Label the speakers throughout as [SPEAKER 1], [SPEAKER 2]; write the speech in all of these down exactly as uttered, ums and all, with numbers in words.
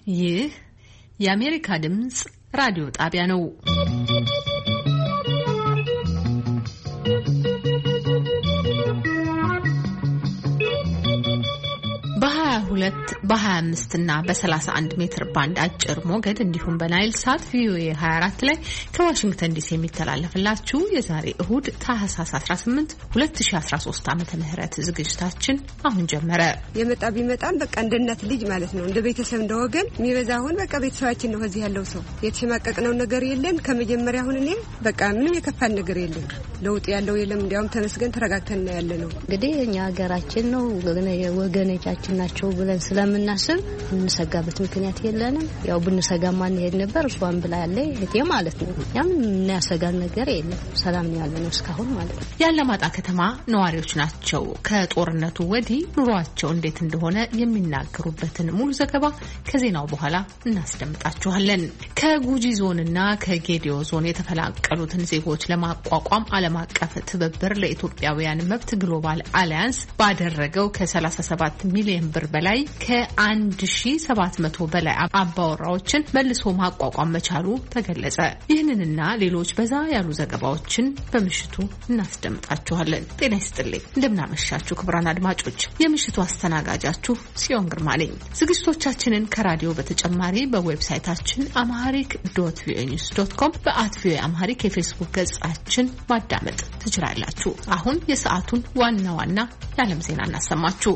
[SPEAKER 1] ይህ የአሜሪካ ድምጽ ራዲዮ ጣቢያ ነው። በሁለት በሃያ አምስት እና በሰላሳ አንድ ሜትር ባንድ አጭር ሞገድ እንዲሁም በናይል ሳት ቪኦኤ ሃያ አራት ላይ ከዋሽንግተን ዲሲ የሚተላለፍላችሁ የዛሬ እሁድ ታህሳስ አስራ ስምንት ሁለት ሺህ አስራ ሶስት ዓመተ ምህረት ዝግጅታችን አሁን ጀመረ።
[SPEAKER 2] የመጣ ቢመጣም በቃ እንደ እናት ልጅ ማለት ነው፣ እንደ ቤተሰብ እንደ ወገን የሚበዛ አሁን በቃ ቤተሰባችን ነው። እዚህ ያለው ሰው የተሸማቀቅነው ነገር የለን። ከመጀመሪያ አሁን እኔ በቃ ምንም የከፋን ነገር የለም፣ ለውጥ ያለው የለም። እንዲያውም ተመስገን ተረጋግተን ያለ ነው።
[SPEAKER 3] እንግዲህ እኛ ሀገራችን ነው ወገኖቻችን ናቸው ብለን ስለምናስብ እንሰጋበት ምክንያት የለንም። ያው ብንሰጋ ማን ይሄድ ነበር እሷን ብላ ያለ እህቴ ማለት ነው። ያም የሚያሰጋን ነገር የለም። ሰላም ነው ያለነው እስካሁን ማለት ነው።
[SPEAKER 1] ያለማጣ ከተማ ነዋሪዎች ናቸው። ከጦርነቱ ወዲህ ኑሯቸው እንዴት እንደሆነ የሚናገሩበትን ሙሉ ዘገባ ከዜናው በኋላ እናስደምጣችኋለን። ከጉጂ ዞንና ከጌዲዮ ዞን የተፈናቀሉትን ዜጎች ለማቋቋም ዓለም አቀፍ ትብብር ለኢትዮጵያውያን መብት ግሎባል አሊያንስ ባደረገው ከሰላሳ ሰባት ሚሊዮን ብር በላይ ከአንድ ሺህ ሰባት መቶ በላይ አባወራዎችን መልሶ ማቋቋም መቻሉ ተገለጸ። ይህንንና ሌሎች በዛ ያሉ ዘገባዎችን በምሽቱ እናስደምጣችኋለን። ጤና ይስጥልኝ፣ እንደምናመሻችሁ ክቡራን አድማጮች፣ የምሽቱ አስተናጋጃችሁ ጽዮን ግርማ ነኝ። ዝግጅቶቻችንን ከራዲዮ በተጨማሪ በዌብሳይታችን አምሃሪክ ዶት ቪኦኤ ኒውስ ዶት ኮም በአት ቪኦኤ አምሃሪክ የፌስቡክ ገጻችን ማዳመጥ ትችላላችሁ። አሁን የሰዓቱን ዋና ዋና የዓለም ዜና እናሰማችሁ።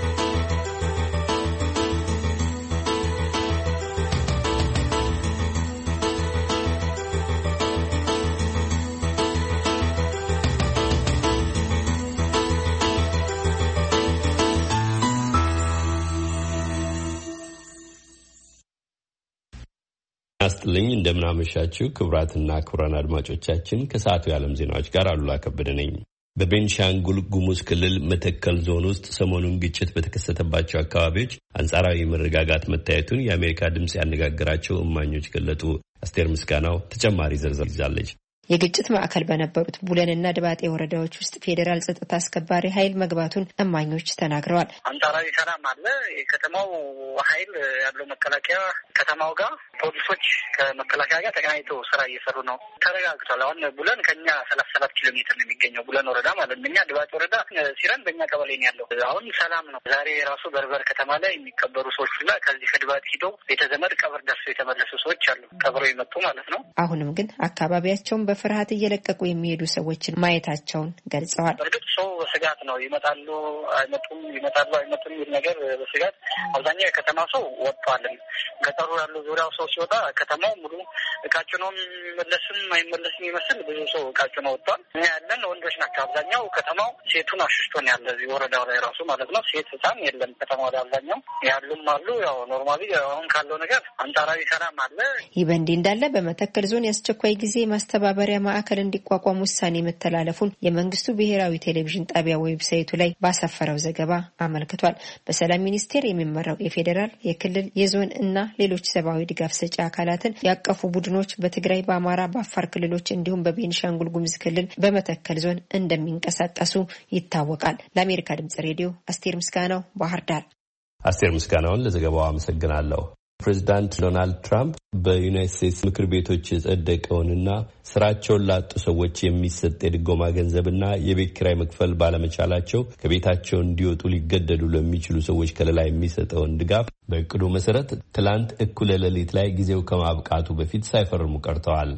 [SPEAKER 4] አስተልኝ እንደምናመሻችሁ ክቡራትና ክቡራን አድማጮቻችን፣ ከሰዓቱ የዓለም ዜናዎች ጋር አሉላ ከበደ ነኝ። በቤንሻንጉል ጉሙዝ ክልል መተከል ዞን ውስጥ ሰሞኑን ግጭት በተከሰተባቸው አካባቢዎች አንጻራዊ መረጋጋት መታየቱን የአሜሪካ ድምጽ ያነጋገራቸው እማኞች ገለጡ። አስቴር ምስጋናው ተጨማሪ ዝርዝር ይዛለች።
[SPEAKER 5] የግጭት ማዕከል በነበሩት ቡለንና ድባጤ ወረዳዎች ውስጥ ፌዴራል ጸጥታ አስከባሪ ኃይል መግባቱን እማኞች ተናግረዋል።
[SPEAKER 6] አንጻራዊ ሰላም አለ። የከተማው ኃይል ያለው መከላከያ ከተማው ጋር ፖሊሶች ከመከላከያ ጋር ተገናኝተው ስራ እየሰሩ ነው። ተረጋግቷል። አሁን ቡለን ከኛ ሰላሳ ሰባት ኪሎ ሜትር ነው የሚገኘው ቡለን ወረዳ ማለት ነው። እኛ ድባጤ ወረዳ ሲረን በእኛ ቀበሌ ነው ያለው። አሁን ሰላም ነው። ዛሬ ራሱ በርበር ከተማ ላይ የሚቀበሩ ሰዎች ሁላ ከዚህ ከድባጤ ሂደው ቤተዘመድ ቀብር ደርሰው የተመለሱ ሰዎች አሉ፣ ቀብረው የመጡ ማለት ነው።
[SPEAKER 5] አሁንም ግን አካባቢያቸውን በፍርሃት እየለቀቁ የሚሄዱ ሰዎችን ማየታቸውን ገልጸዋል።
[SPEAKER 6] እርግጥ ሰው በስጋት ነው። ይመጣሉ አይመጡም፣ ይመጣሉ አይመጡም የሚል ነገር በስጋት አብዛኛው የከተማ ሰው ወጥቷል። ገጠሩ ያለው ዙሪያው ሰው ሲወጣ ከተማው ሙሉ እቃቸው ነው የሚመለስም አይመለስም ይመስል ብዙ ሰው እቃቸው ነው ወጥቷል። እኛ ያለን ወንዶች ናቸው አብዛኛው። ከተማው ሴቱን አሽሽቶን ያለ እዚህ ወረዳው ላይ ራሱ ማለት ነው። ሴት ህፃን የለም ከተማው ላይ አብዛኛው ያሉም አሉ። ያው ኖርማሊ አሁን ካለው ነገር አንጻራዊ ሰላም አለ።
[SPEAKER 5] ይህ በእንዲህ እንዳለ በመተከል ዞን የአስቸኳይ ጊዜ ማስተባበሪያ ማዕከል እንዲቋቋም ውሳኔ መተላለፉን የመንግስቱ ብሔራዊ ቴሌቪዥን ጣቢያ ዌብሳይቱ ላይ ባሰፈረው ዘገባ አመልክቷል። በሰላም ሚኒስቴር የሚመራው የፌዴራል፣ የክልል፣ የዞን እና ሌሎች ሰብአዊ ድጋፍ ሰጪ አካላትን ያቀፉ ቡድኖች በትግራይ፣ በአማራ፣ በአፋር ክልሎች እንዲሁም በቤንሻንጉል ጉሙዝ ክልል በመተከል ዞን እንደሚንቀሳቀሱ ይታወቃል። ለአሜሪካ ድምጽ ሬዲዮ አስቴር ምስጋናው ባህር ዳር።
[SPEAKER 4] አስቴር ምስጋናውን ለዘገባው አመሰግናለሁ። ፕሬዚዳንት ዶናልድ ትራምፕ በዩናይትድ ስቴትስ ምክር ቤቶች የጸደቀውንና ስራቸውን ላጡ ሰዎች የሚሰጥ የድጎማ ገንዘብና የቤት ኪራይ መክፈል ባለመቻላቸው ከቤታቸው እንዲወጡ ሊገደዱ ለሚችሉ ሰዎች ከለላ የሚሰጠውን ድጋፍ በእቅዱ መሰረት ትላንት እኩለ ሌሊት ላይ ጊዜው ከማብቃቱ በፊት ሳይፈርሙ ቀርተዋል።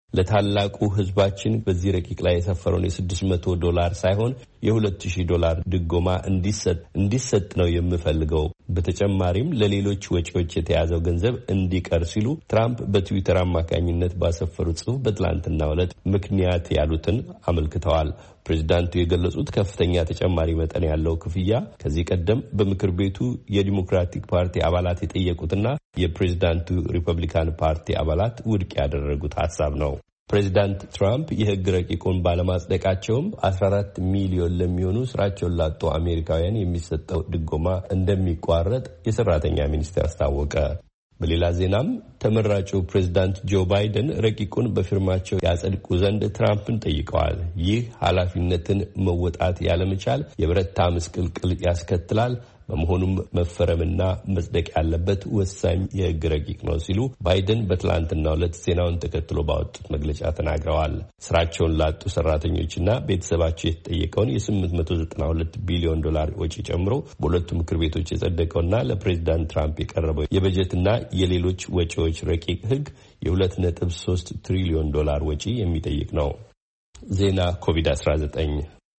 [SPEAKER 4] ለታላቁ ህዝባችን በዚህ ረቂቅ ላይ የሰፈረውን የስድስት መቶ ዶላር ሳይሆን የሁለት ሺህ ዶላር ድጎማ እንዲሰጥ እንዲሰጥ ነው የምፈልገው። በተጨማሪም ለሌሎች ወጪዎች የተያዘው ገንዘብ እንዲቀር ሲሉ ትራምፕ በትዊተር አማካኝነት ባሰፈሩት ጽሑፍ በትላንትናው ዕለት ምክንያት ያሉትን አመልክተዋል። ፕሬዚዳንቱ የገለጹት ከፍተኛ ተጨማሪ መጠን ያለው ክፍያ ከዚህ ቀደም በምክር ቤቱ የዲሞክራቲክ ፓርቲ አባላት የጠየቁትና የፕሬዚዳንቱ ሪፐብሊካን ፓርቲ አባላት ውድቅ ያደረጉት ሀሳብ ነው። ፕሬዚዳንት ትራምፕ የህግ ረቂቁን ባለማጽደቃቸውም አስራ አራት ሚሊዮን ለሚሆኑ ስራቸውን ላጡ አሜሪካውያን የሚሰጠው ድጎማ እንደሚቋረጥ የሰራተኛ ሚኒስቴር አስታወቀ። በሌላ ዜናም ተመራጩ ፕሬዝዳንት ጆ ባይደን ረቂቁን በፊርማቸው ያጸድቁ ዘንድ ትራምፕን ጠይቀዋል። ይህ ኃላፊነትን መወጣት ያለመቻል የብረታ ምስቅልቅል ያስከትላል፣ በመሆኑም መፈረምና መጽደቅ ያለበት ወሳኝ የህግ ረቂቅ ነው ሲሉ ባይደን በትላንትናው ዕለት ዜናውን ተከትሎ ባወጡት መግለጫ ተናግረዋል። ስራቸውን ላጡ ሰራተኞችና ቤተሰባቸው የተጠየቀውን የስምንት መቶ ዘጠና ሁለት ቢሊዮን ዶላር ወጪ ጨምሮ በሁለቱ ምክር ቤቶች የጸደቀውና ለፕሬዚዳንት ትራምፕ የቀረበው የበጀትና የሌሎች ወጪዎች ረቂቅ ህግ የሁለት ነጥብ ሶስት ትሪሊዮን ዶላር ወጪ የሚጠይቅ ነው። ዜና ኮቪድ አስራ ዘጠኝ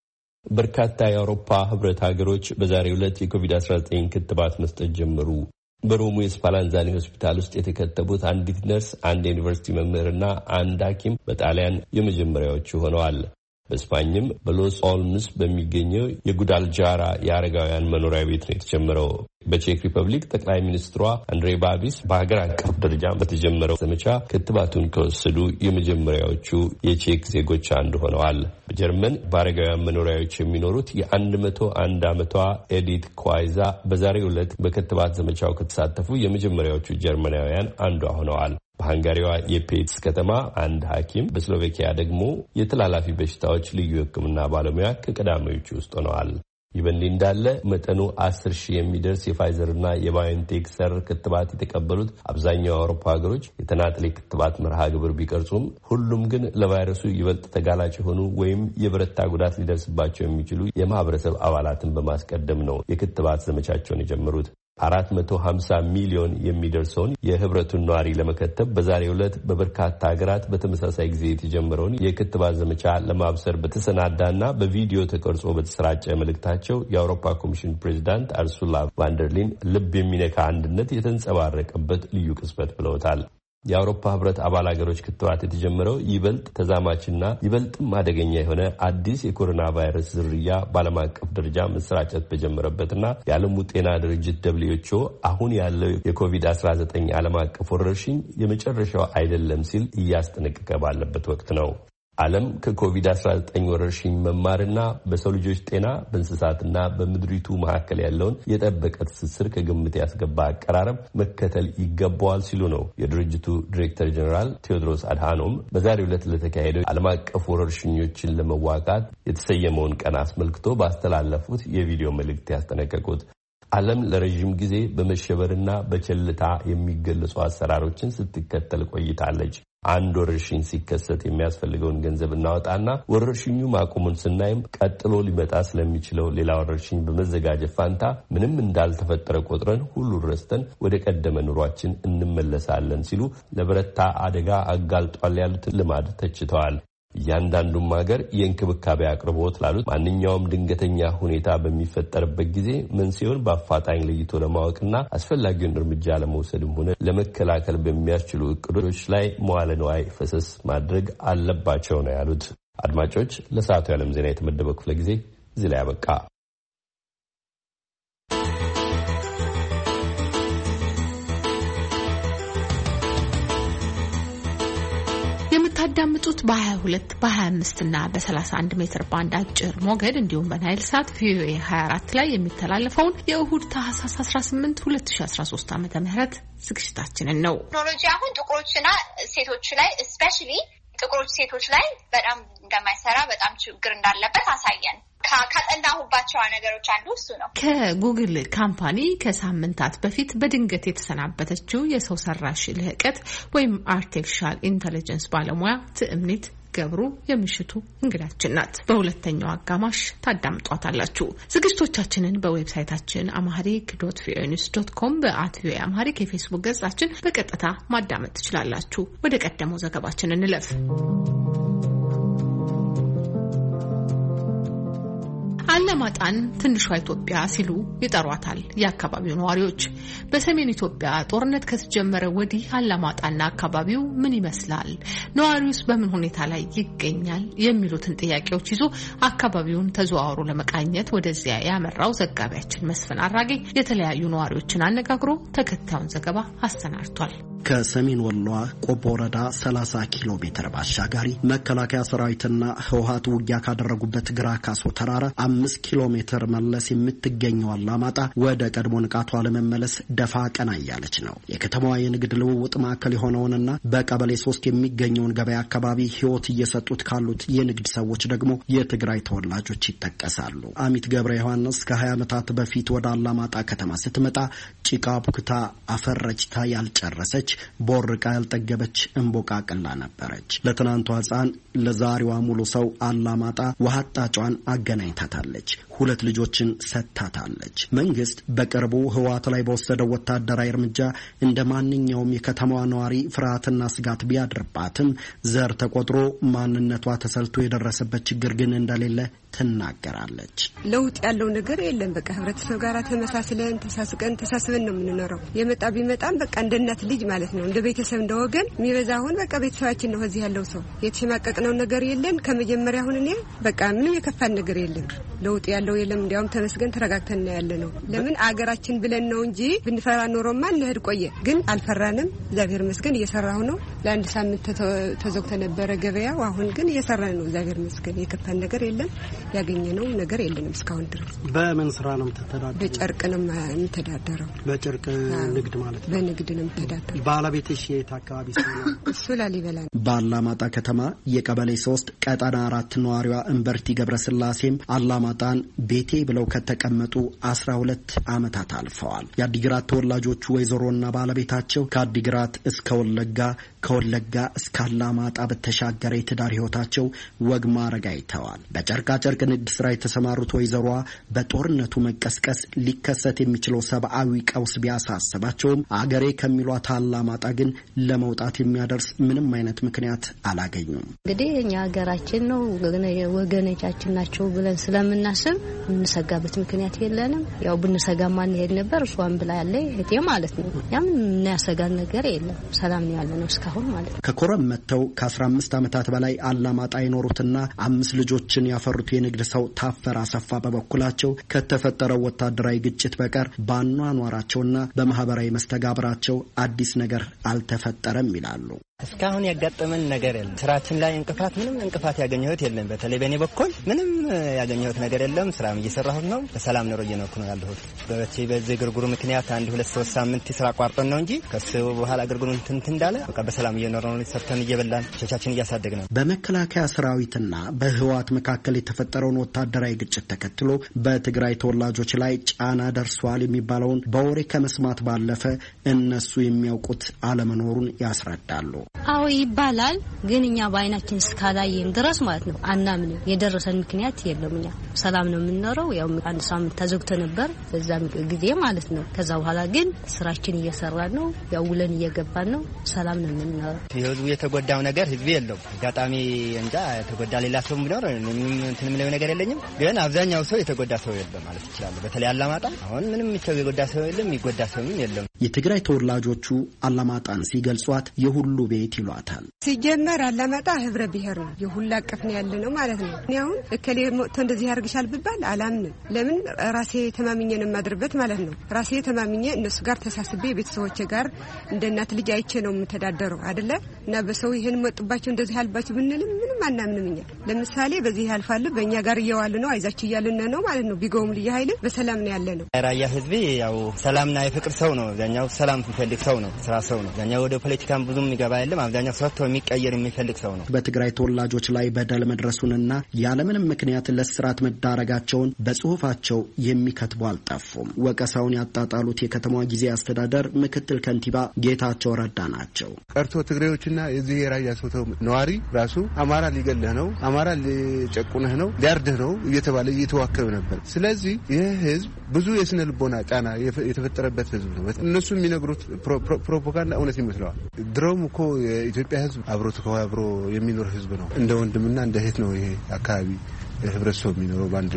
[SPEAKER 4] በርካታ የአውሮፓ ህብረት ሀገሮች በዛሬው ዕለት የኮቪድ አስራ ዘጠኝ ክትባት መስጠት ጀመሩ። በሮሙ የስፓላንዛኒ ሆስፒታል ውስጥ የተከተቡት አንዲት ነርስ፣ አንድ የዩኒቨርሲቲ መምህርና አንድ ሐኪም በጣሊያን የመጀመሪያዎቹ ሆነዋል። በስፓኝም በሎስ ኦልምስ በሚገኘው የጉዳልጃራ የአረጋውያን መኖሪያ ቤት ነው የተጀመረው። በቼክ ሪፐብሊክ ጠቅላይ ሚኒስትሯ አንድሬ ባቢስ በሀገር አቀፍ ደረጃ በተጀመረው ዘመቻ ክትባቱን ከወሰዱ የመጀመሪያዎቹ የቼክ ዜጎች አንዱ ሆነዋል። በጀርመን በአረጋውያን መኖሪያዎች የሚኖሩት የአንድ መቶ አንድ ዓመቷ ኤዲት ኳይዛ በዛሬው ዕለት በክትባት ዘመቻው ከተሳተፉ የመጀመሪያዎቹ ጀርመናውያን አንዷ ሆነዋል። በሃንጋሪዋ የፔትስ ከተማ አንድ ሐኪም፣ በስሎቬኪያ ደግሞ የተላላፊ በሽታዎች ልዩ ሕክምና ባለሙያ ከቀዳሚዎቹ ውስጥ ሆነዋል። ይህ በእንዲህ እንዳለ መጠኑ አስር ሺህ የሚደርስ የፋይዘርና የባዮንቴክ ሰር ክትባት የተቀበሉት አብዛኛው የአውሮፓ ሀገሮች የተናጠል ክትባት መርሃ ግብር ቢቀርጹም ሁሉም ግን ለቫይረሱ ይበልጥ ተጋላጭ የሆኑ ወይም የበረታ ጉዳት ሊደርስባቸው የሚችሉ የማህበረሰብ አባላትን በማስቀደም ነው የክትባት ዘመቻቸውን የጀመሩት። አራት መቶ ሀምሳ ሚሊዮን የሚደርሰውን የህብረቱን ነዋሪ ለመከተብ በዛሬው ዕለት በበርካታ ሀገራት በተመሳሳይ ጊዜ የተጀመረውን የክትባት ዘመቻ ለማብሰር በተሰናዳና በቪዲዮ ተቀርጾ በተሰራጨ መልእክታቸው የአውሮፓ ኮሚሽን ፕሬዚዳንት አርሱላ ቫንደርሊን ልብ የሚነካ አንድነት የተንጸባረቀበት ልዩ ቅጽበት ብለውታል። የአውሮፓ ህብረት አባል ሀገሮች ክትባት የተጀመረው ይበልጥ ተዛማችና ይበልጥም አደገኛ የሆነ አዲስ የኮሮና ቫይረስ ዝርያ በዓለም አቀፍ ደረጃ መሰራጨት በጀመረበትና የዓለሙ ጤና ድርጅት ደብሊው ኤች ኦ አሁን ያለው የኮቪድ አስራ ዘጠኝ ዓለም አቀፍ ወረርሽኝ የመጨረሻው አይደለም ሲል እያስጠነቀቀ ባለበት ወቅት ነው። ዓለም ከኮቪድ አስራ ዘጠኝ ወረርሽኝ መማርና በሰው ልጆች ጤና በእንስሳትና በምድሪቱ መካከል ያለውን የጠበቀ ትስስር ከግምት ያስገባ አቀራረብ መከተል ይገባዋል ሲሉ ነው የድርጅቱ ዲሬክተር ጀኔራል ቴዎድሮስ አድሃኖም በዛሬው ዕለት ለተካሄደው ዓለም አቀፍ ወረርሽኞችን ለመዋጋት የተሰየመውን ቀን አስመልክቶ ባስተላለፉት የቪዲዮ መልእክት ያስጠነቀቁት። ዓለም ለረዥም ጊዜ በመሸበርና በቸልታ የሚገለጹ አሰራሮችን ስትከተል ቆይታለች። አንድ ወረርሽኝ ሲከሰት የሚያስፈልገውን ገንዘብ እናወጣና ወረርሽኙ ማቆሙን ስናይም ቀጥሎ ሊመጣ ስለሚችለው ሌላ ወረርሽኝ በመዘጋጀት ፋንታ ምንም እንዳልተፈጠረ ቆጥረን ሁሉ ረስተን ወደ ቀደመ ኑሯችን እንመለሳለን ሲሉ ለበረታ አደጋ አጋልጧል ያሉትን ልማድ ተችተዋል። እያንዳንዱም ሀገር የእንክብካቤ አቅርቦት ላሉት ማንኛውም ድንገተኛ ሁኔታ በሚፈጠርበት ጊዜ መንስኤውን በአፋጣኝ ለይቶ ለማወቅና አስፈላጊውን እርምጃ ለመውሰድም ሆነ ለመከላከል በሚያስችሉ እቅዶች ላይ መዋለ ንዋይ ፈሰስ ማድረግ አለባቸው ነው ያሉት። አድማጮች፣ ለሰዓቱ የዓለም ዜና የተመደበው ክፍለ ጊዜ እዚህ ላይ አበቃ።
[SPEAKER 1] የምታዳምጡት በ22 በ25 እና በ31 ሜትር ባንድ አጭር ሞገድ እንዲሁም በናይል ሳት ቪኦኤ ሀያ አራት ላይ የሚተላለፈውን የእሁድ ታህሳስ አስራ ስምንት ሁለት ሺህ አስራ ሶስት ዓመተ ምህረት ዝግጅታችንን ነው።
[SPEAKER 7] ቴክኖሎጂ አሁን ጥቁሮችና ሴቶች ላይ ስፔሻሊ ጥቁሮች ሴቶች ላይ በጣም እንደማይሰራ በጣም ችግር እንዳለበት አሳየን። ካጠናሁባቸው ነገሮች አንዱ እሱ ነው።
[SPEAKER 1] ከጉግል ካምፓኒ ከሳምንታት በፊት በድንገት የተሰናበተችው የሰው ሰራሽ ልህቀት ወይም አርቲፊሻል ኢንተለጀንስ ባለሙያ ትዕምኒት ገብሩ የምሽቱ እንግዳችን ናት። በሁለተኛው አጋማሽ ታዳምጧታላችሁ። ዝግጅቶቻችንን በዌብሳይታችን አማሪክ ዶት ቪኦኤ ኒውስ ዶት ኮም በአት ቪኦኤ አማሪክ የፌስቡክ ገጻችን በቀጥታ ማዳመጥ ትችላላችሁ። ወደ ቀደመው ዘገባችን እንለፍ። አላማጣን ትንሿ ኢትዮጵያ ሲሉ ይጠሯታል የአካባቢው ነዋሪዎች። በሰሜን ኢትዮጵያ ጦርነት ከተጀመረ ወዲህ አላማጣና አካባቢው ምን ይመስላል፣ ነዋሪውስ በምን ሁኔታ ላይ ይገኛል የሚሉትን ጥያቄዎች ይዞ አካባቢውን ተዘዋውሮ ለመቃኘት ወደዚያ ያመራው ዘጋቢያችን መስፍን አራጌ የተለያዩ ነዋሪዎችን አነጋግሮ ተከታዩን ዘገባ አሰናድቷል።
[SPEAKER 8] ከሰሜን ወሎ ቆቦ ወረዳ ሰላሳ ኪሎ ሜትር ባሻጋሪ መከላከያ ሰራዊትና ህወሓት ውጊያ ካደረጉበት ግራ ካሶ ተራራ አምስት ኪሎ ሜትር መለስ የምትገኘው አላማጣ ወደ ቀድሞ ንቃቷ ለመመለስ ደፋ ቀና እያለች ነው። የከተማዋ የንግድ ልውውጥ ማዕከል የሆነውንና በቀበሌ ሶስት የሚገኘውን ገበያ አካባቢ ህይወት እየሰጡት ካሉት የንግድ ሰዎች ደግሞ የትግራይ ተወላጆች ይጠቀሳሉ። አሚት ገብረ ዮሐንስ ከሀያ ዓመታት በፊት ወደ አላማጣ ከተማ ስትመጣ ጭቃ ቡክታ አፈረጅታ ያልጨረሰች ቦርቃ ያልጠገበች እንቦቃቅላ ነበረች። ለትናንቷ ህፃን ለዛሬዋ ሙሉ ሰው አላማጣ ውሃጣጯን አገናኝታታለች። ሁለት ልጆችን ሰጥታታለች። መንግስት በቅርቡ ህወሓት ላይ በወሰደው ወታደራዊ እርምጃ እንደ ማንኛውም የከተማዋ ነዋሪ ፍርሃትና ስጋት ቢያድርባትም ዘር ተቆጥሮ ማንነቷ ተሰልቶ የደረሰበት ችግር ግን እንደሌለ ትናገራለች።
[SPEAKER 2] ለውጥ ያለው ነገር የለም። በቃ ህብረተሰብ ጋር ተመሳስለን ተሳስቀን ተሳስበን ነው የምንኖረው። የመጣ ቢመጣም በቃ እንደ እናት ልጅ ማለት ነው፣ እንደ ቤተሰብ እንደ ወገን የሚበዛ አሁን በቃ ቤተሰባችን ነው እዚህ ያለው ሰው። የተሸማቀቅነው ነገር የለን። ከመጀመሪያ አሁን እኔ በቃ ምንም የከፋን ነገር የለም። ለውጥ ያለው የለም። እንዲያውም ተመስገን ተረጋግተን ያለ ነው። ለምን አገራችን ብለን ነው እንጂ ብንፈራ ኖሮማ እንሄድ ቆየ። ግን አልፈራንም። እግዚአብሔር ይመስገን እየሰራሁ ነው። ለአንድ ሳምንት ተዘግቶ ነበረ ገበያው። አሁን ግን እየሰራን ነው። እግዚአብሔር ይመስገን የከፋን ነገር የለም። ያገኘነው ነገር የለንም እስካሁን ድረስ።
[SPEAKER 8] በምን ስራ ነው የምትተዳደረው?
[SPEAKER 2] በጨርቅ ነው የምተዳደረው።
[SPEAKER 8] በጨርቅ ንግድ ማለት ነው?
[SPEAKER 2] በንግድ ነው የምተዳደረው።
[SPEAKER 8] ባለቤትሽ የት አካባቢ ነው?
[SPEAKER 2] እሱ ላሊበላ ነው።
[SPEAKER 8] በአላማጣ ከተማ የቀበሌ ሶስት ቀጠና አራት ነዋሪዋ እንበርቲ ገብረስላሴም አላማጣን ቤቴ ብለው ከተቀመጡ አስራ ሁለት ዓመታት አልፈዋል። የአዲግራት ተወላጆቹ ወይዘሮና ባለቤታቸው ከአዲግራት እስከ ወለጋ ከወለጋ እስከ አላማጣ በተሻገረ የትዳር ህይወታቸው ወግ ማረግ አይተዋል። በጨርቃ ጨርቅ ንግድ ስራ የተሰማሩት ወይዘሯ በጦርነቱ መቀስቀስ ሊከሰት የሚችለው ሰብአዊ ቀውስ ቢያሳስባቸውም አገሬ ከሚሏት አላማጣ ግን ለመውጣት የሚያደርስ ምንም አይነት ምክንያት አላገኙም።
[SPEAKER 3] እንግዲህ እኛ ሀገራችን ነው ወገኖቻችን ናቸው ብለን ስለምናስብ እንሰጋበት ምክንያት የለንም። ያው ብንሰጋ ማን ሄድ ነበር እሷን ብላ ያለ እህቴ ማለት ነው። ያም እናያሰጋን ነገር የለም። ሰላም ነው ያለነው እስካሁን ማለት ነው። ከኮረም መተው ከአስራ አምስት ዓመታት በላይ አላማጣ የኖሩትና አምስት ልጆችን ያፈሩት የንግድ ሰው ታፈራ አሰፋ በበኩላቸው ከተፈጠረው ወታደራዊ ግጭት በቀር ባኗኗራቸውና በማህበራዊ መስተጋብራቸው አዲስ ነገር አልተፈጠረም ይላሉ።
[SPEAKER 9] እስካሁን ያጋጠመን ነገር የለም። ስራችን ላይ እንቅፋት ምንም እንቅፋት ያገኘሁት የለም። በተለይ በእኔ በኩል ምንም ያገኘሁት ነገር የለም። ስራም እየሰራሁት ነው። በሰላም ነው እየኖርኩ ነው ያለሁት። በዚህ በዚህ ግርግሩ ምክንያት አንድ ሁለት ሶስት ሳምንት ስራ ቋርጠን ነው እንጂ ከሱ በኋላ ግርግሩ እንትን እንዳለ በቃ በሰላም እየኖርን ነው። ሰርተን እየበላን ቻቻችን እያሳደግን ነው።
[SPEAKER 8] በመከላከያ ሰራዊትና በህወሓት መካከል የተፈጠረውን ወታደራዊ ግጭት ተከትሎ በትግራይ ተወላጆች ላይ ጫና ደርሷል የሚባለውን በወሬ ከመስማት ባለፈ እነሱ የሚያውቁት አለመኖሩን ያስረዳሉ።
[SPEAKER 3] አዎ ይባላል፣ ግን እኛ በአይናችን እስካላየን ድረስ ማለት ነው አናምንም። የደረሰን ምክንያት የለም። እኛ ሰላም ነው የምንኖረው። ያው አንድ ሳምንት ተዘግቶ ነበር በዛም ጊዜ ማለት ነው። ከዛ በኋላ ግን ስራችን እየሰራን ነው። ያው ውለን እየገባን ነው። ሰላም ነው የምንኖረው።
[SPEAKER 9] ህዝቡ የተጎዳው ነገር ህዝብ የለው። አጋጣሚ እንጃ የተጎዳ ሌላ ሰው ቢኖር ምንም እንትን ምለው ነገር የለኝም። ግን አብዛኛው ሰው የተጎዳ ሰው የለም ማለት ይችላል። በተለይ አላማጣ አሁን ምንም የተጎዳ ሰው የለም፣ የሚጎዳ ሰው የለም።
[SPEAKER 8] የትግራይ ተወላጆቹ አላማጣን ሲገልጿት የሁሉ ቤት ይሏታል።
[SPEAKER 2] ሲጀመር አላማጣ ህብረ ብሔር ነው። የሁሉ አቀፍ ነው ያለ ነው ማለት ነው። እኔ አሁን እከሌ ሞቶ እንደዚህ ያርግሻል ብባል አላምንም። ለምን ራሴ ተማምኜ ነው የማድርበት ማለት ነው። ራሴ ተማምኜ እነሱ ጋር ተሳስቤ ቤተሰቦቼ ጋር እንደ እናት ልጅ አይቼ ነው የምተዳደረው አይደለ? እና በሰው ይሄን መጥባቸው እንደዚህ ያልባቸው ብንልም ምንም አናምንም። እኛ ለምሳሌ በዚህ ያልፋሉ በእኛ ጋር እየዋሉ ነው አይዛችሁ እያልን ነው ማለት ነው። ቢገውም ልጅ ኃይል በሰላም ነው ያለ ነው።
[SPEAKER 9] ራያ ህዝብ ያው ሰላምና የፍቅር ሰው ነው። አብዛኛው ሰላም የሚፈልግ ሰው ነው። ስራ ሰው ነው። አብዛኛው ወደ ፖለቲካም ብዙም ይገባ አይደለም። አብዛኛው ሰው የሚቀየር የሚፈልግ ሰው ነው።
[SPEAKER 8] በትግራይ ተወላጆች ላይ በደል መድረሱንና ያለምንም ምክንያት ለስራት መዳረጋቸውን በጽሁፋቸው የሚከትቡ አልጠፉም። ወቀሳውን ያጣጣሉት የከተማዋ ጊዜ አስተዳደር ምክትል ከንቲባ ጌታቸው ረዳ ናቸው።
[SPEAKER 10] ቀርቶ ትግሬዎችና የዚህ የራያ ሰው ነዋሪ ራሱ አማራ ሊገልህ ነው፣ አማራ ሊጨቁነህ ነው፣ ሊያርድህ ነው እየተባለ እየተዋከበ ነበር። ስለዚህ ይህ ህዝብ ብዙ የስነ ልቦና ጫና የተፈጠረበት ህዝብ ነው። እነሱ የሚነግሩት ፕሮፓጋንዳ እውነት ይመስለዋል። ድሮም እኮ የኢትዮጵያ ህዝብ አብሮ ተከባብሮ የሚኖር ህዝብ ነው። እንደ ወንድምና እንደ እህት ነው ይሄ አካባቢ ህብረተሰብ የሚኖረው በአንድ ላይ ማለት ነው።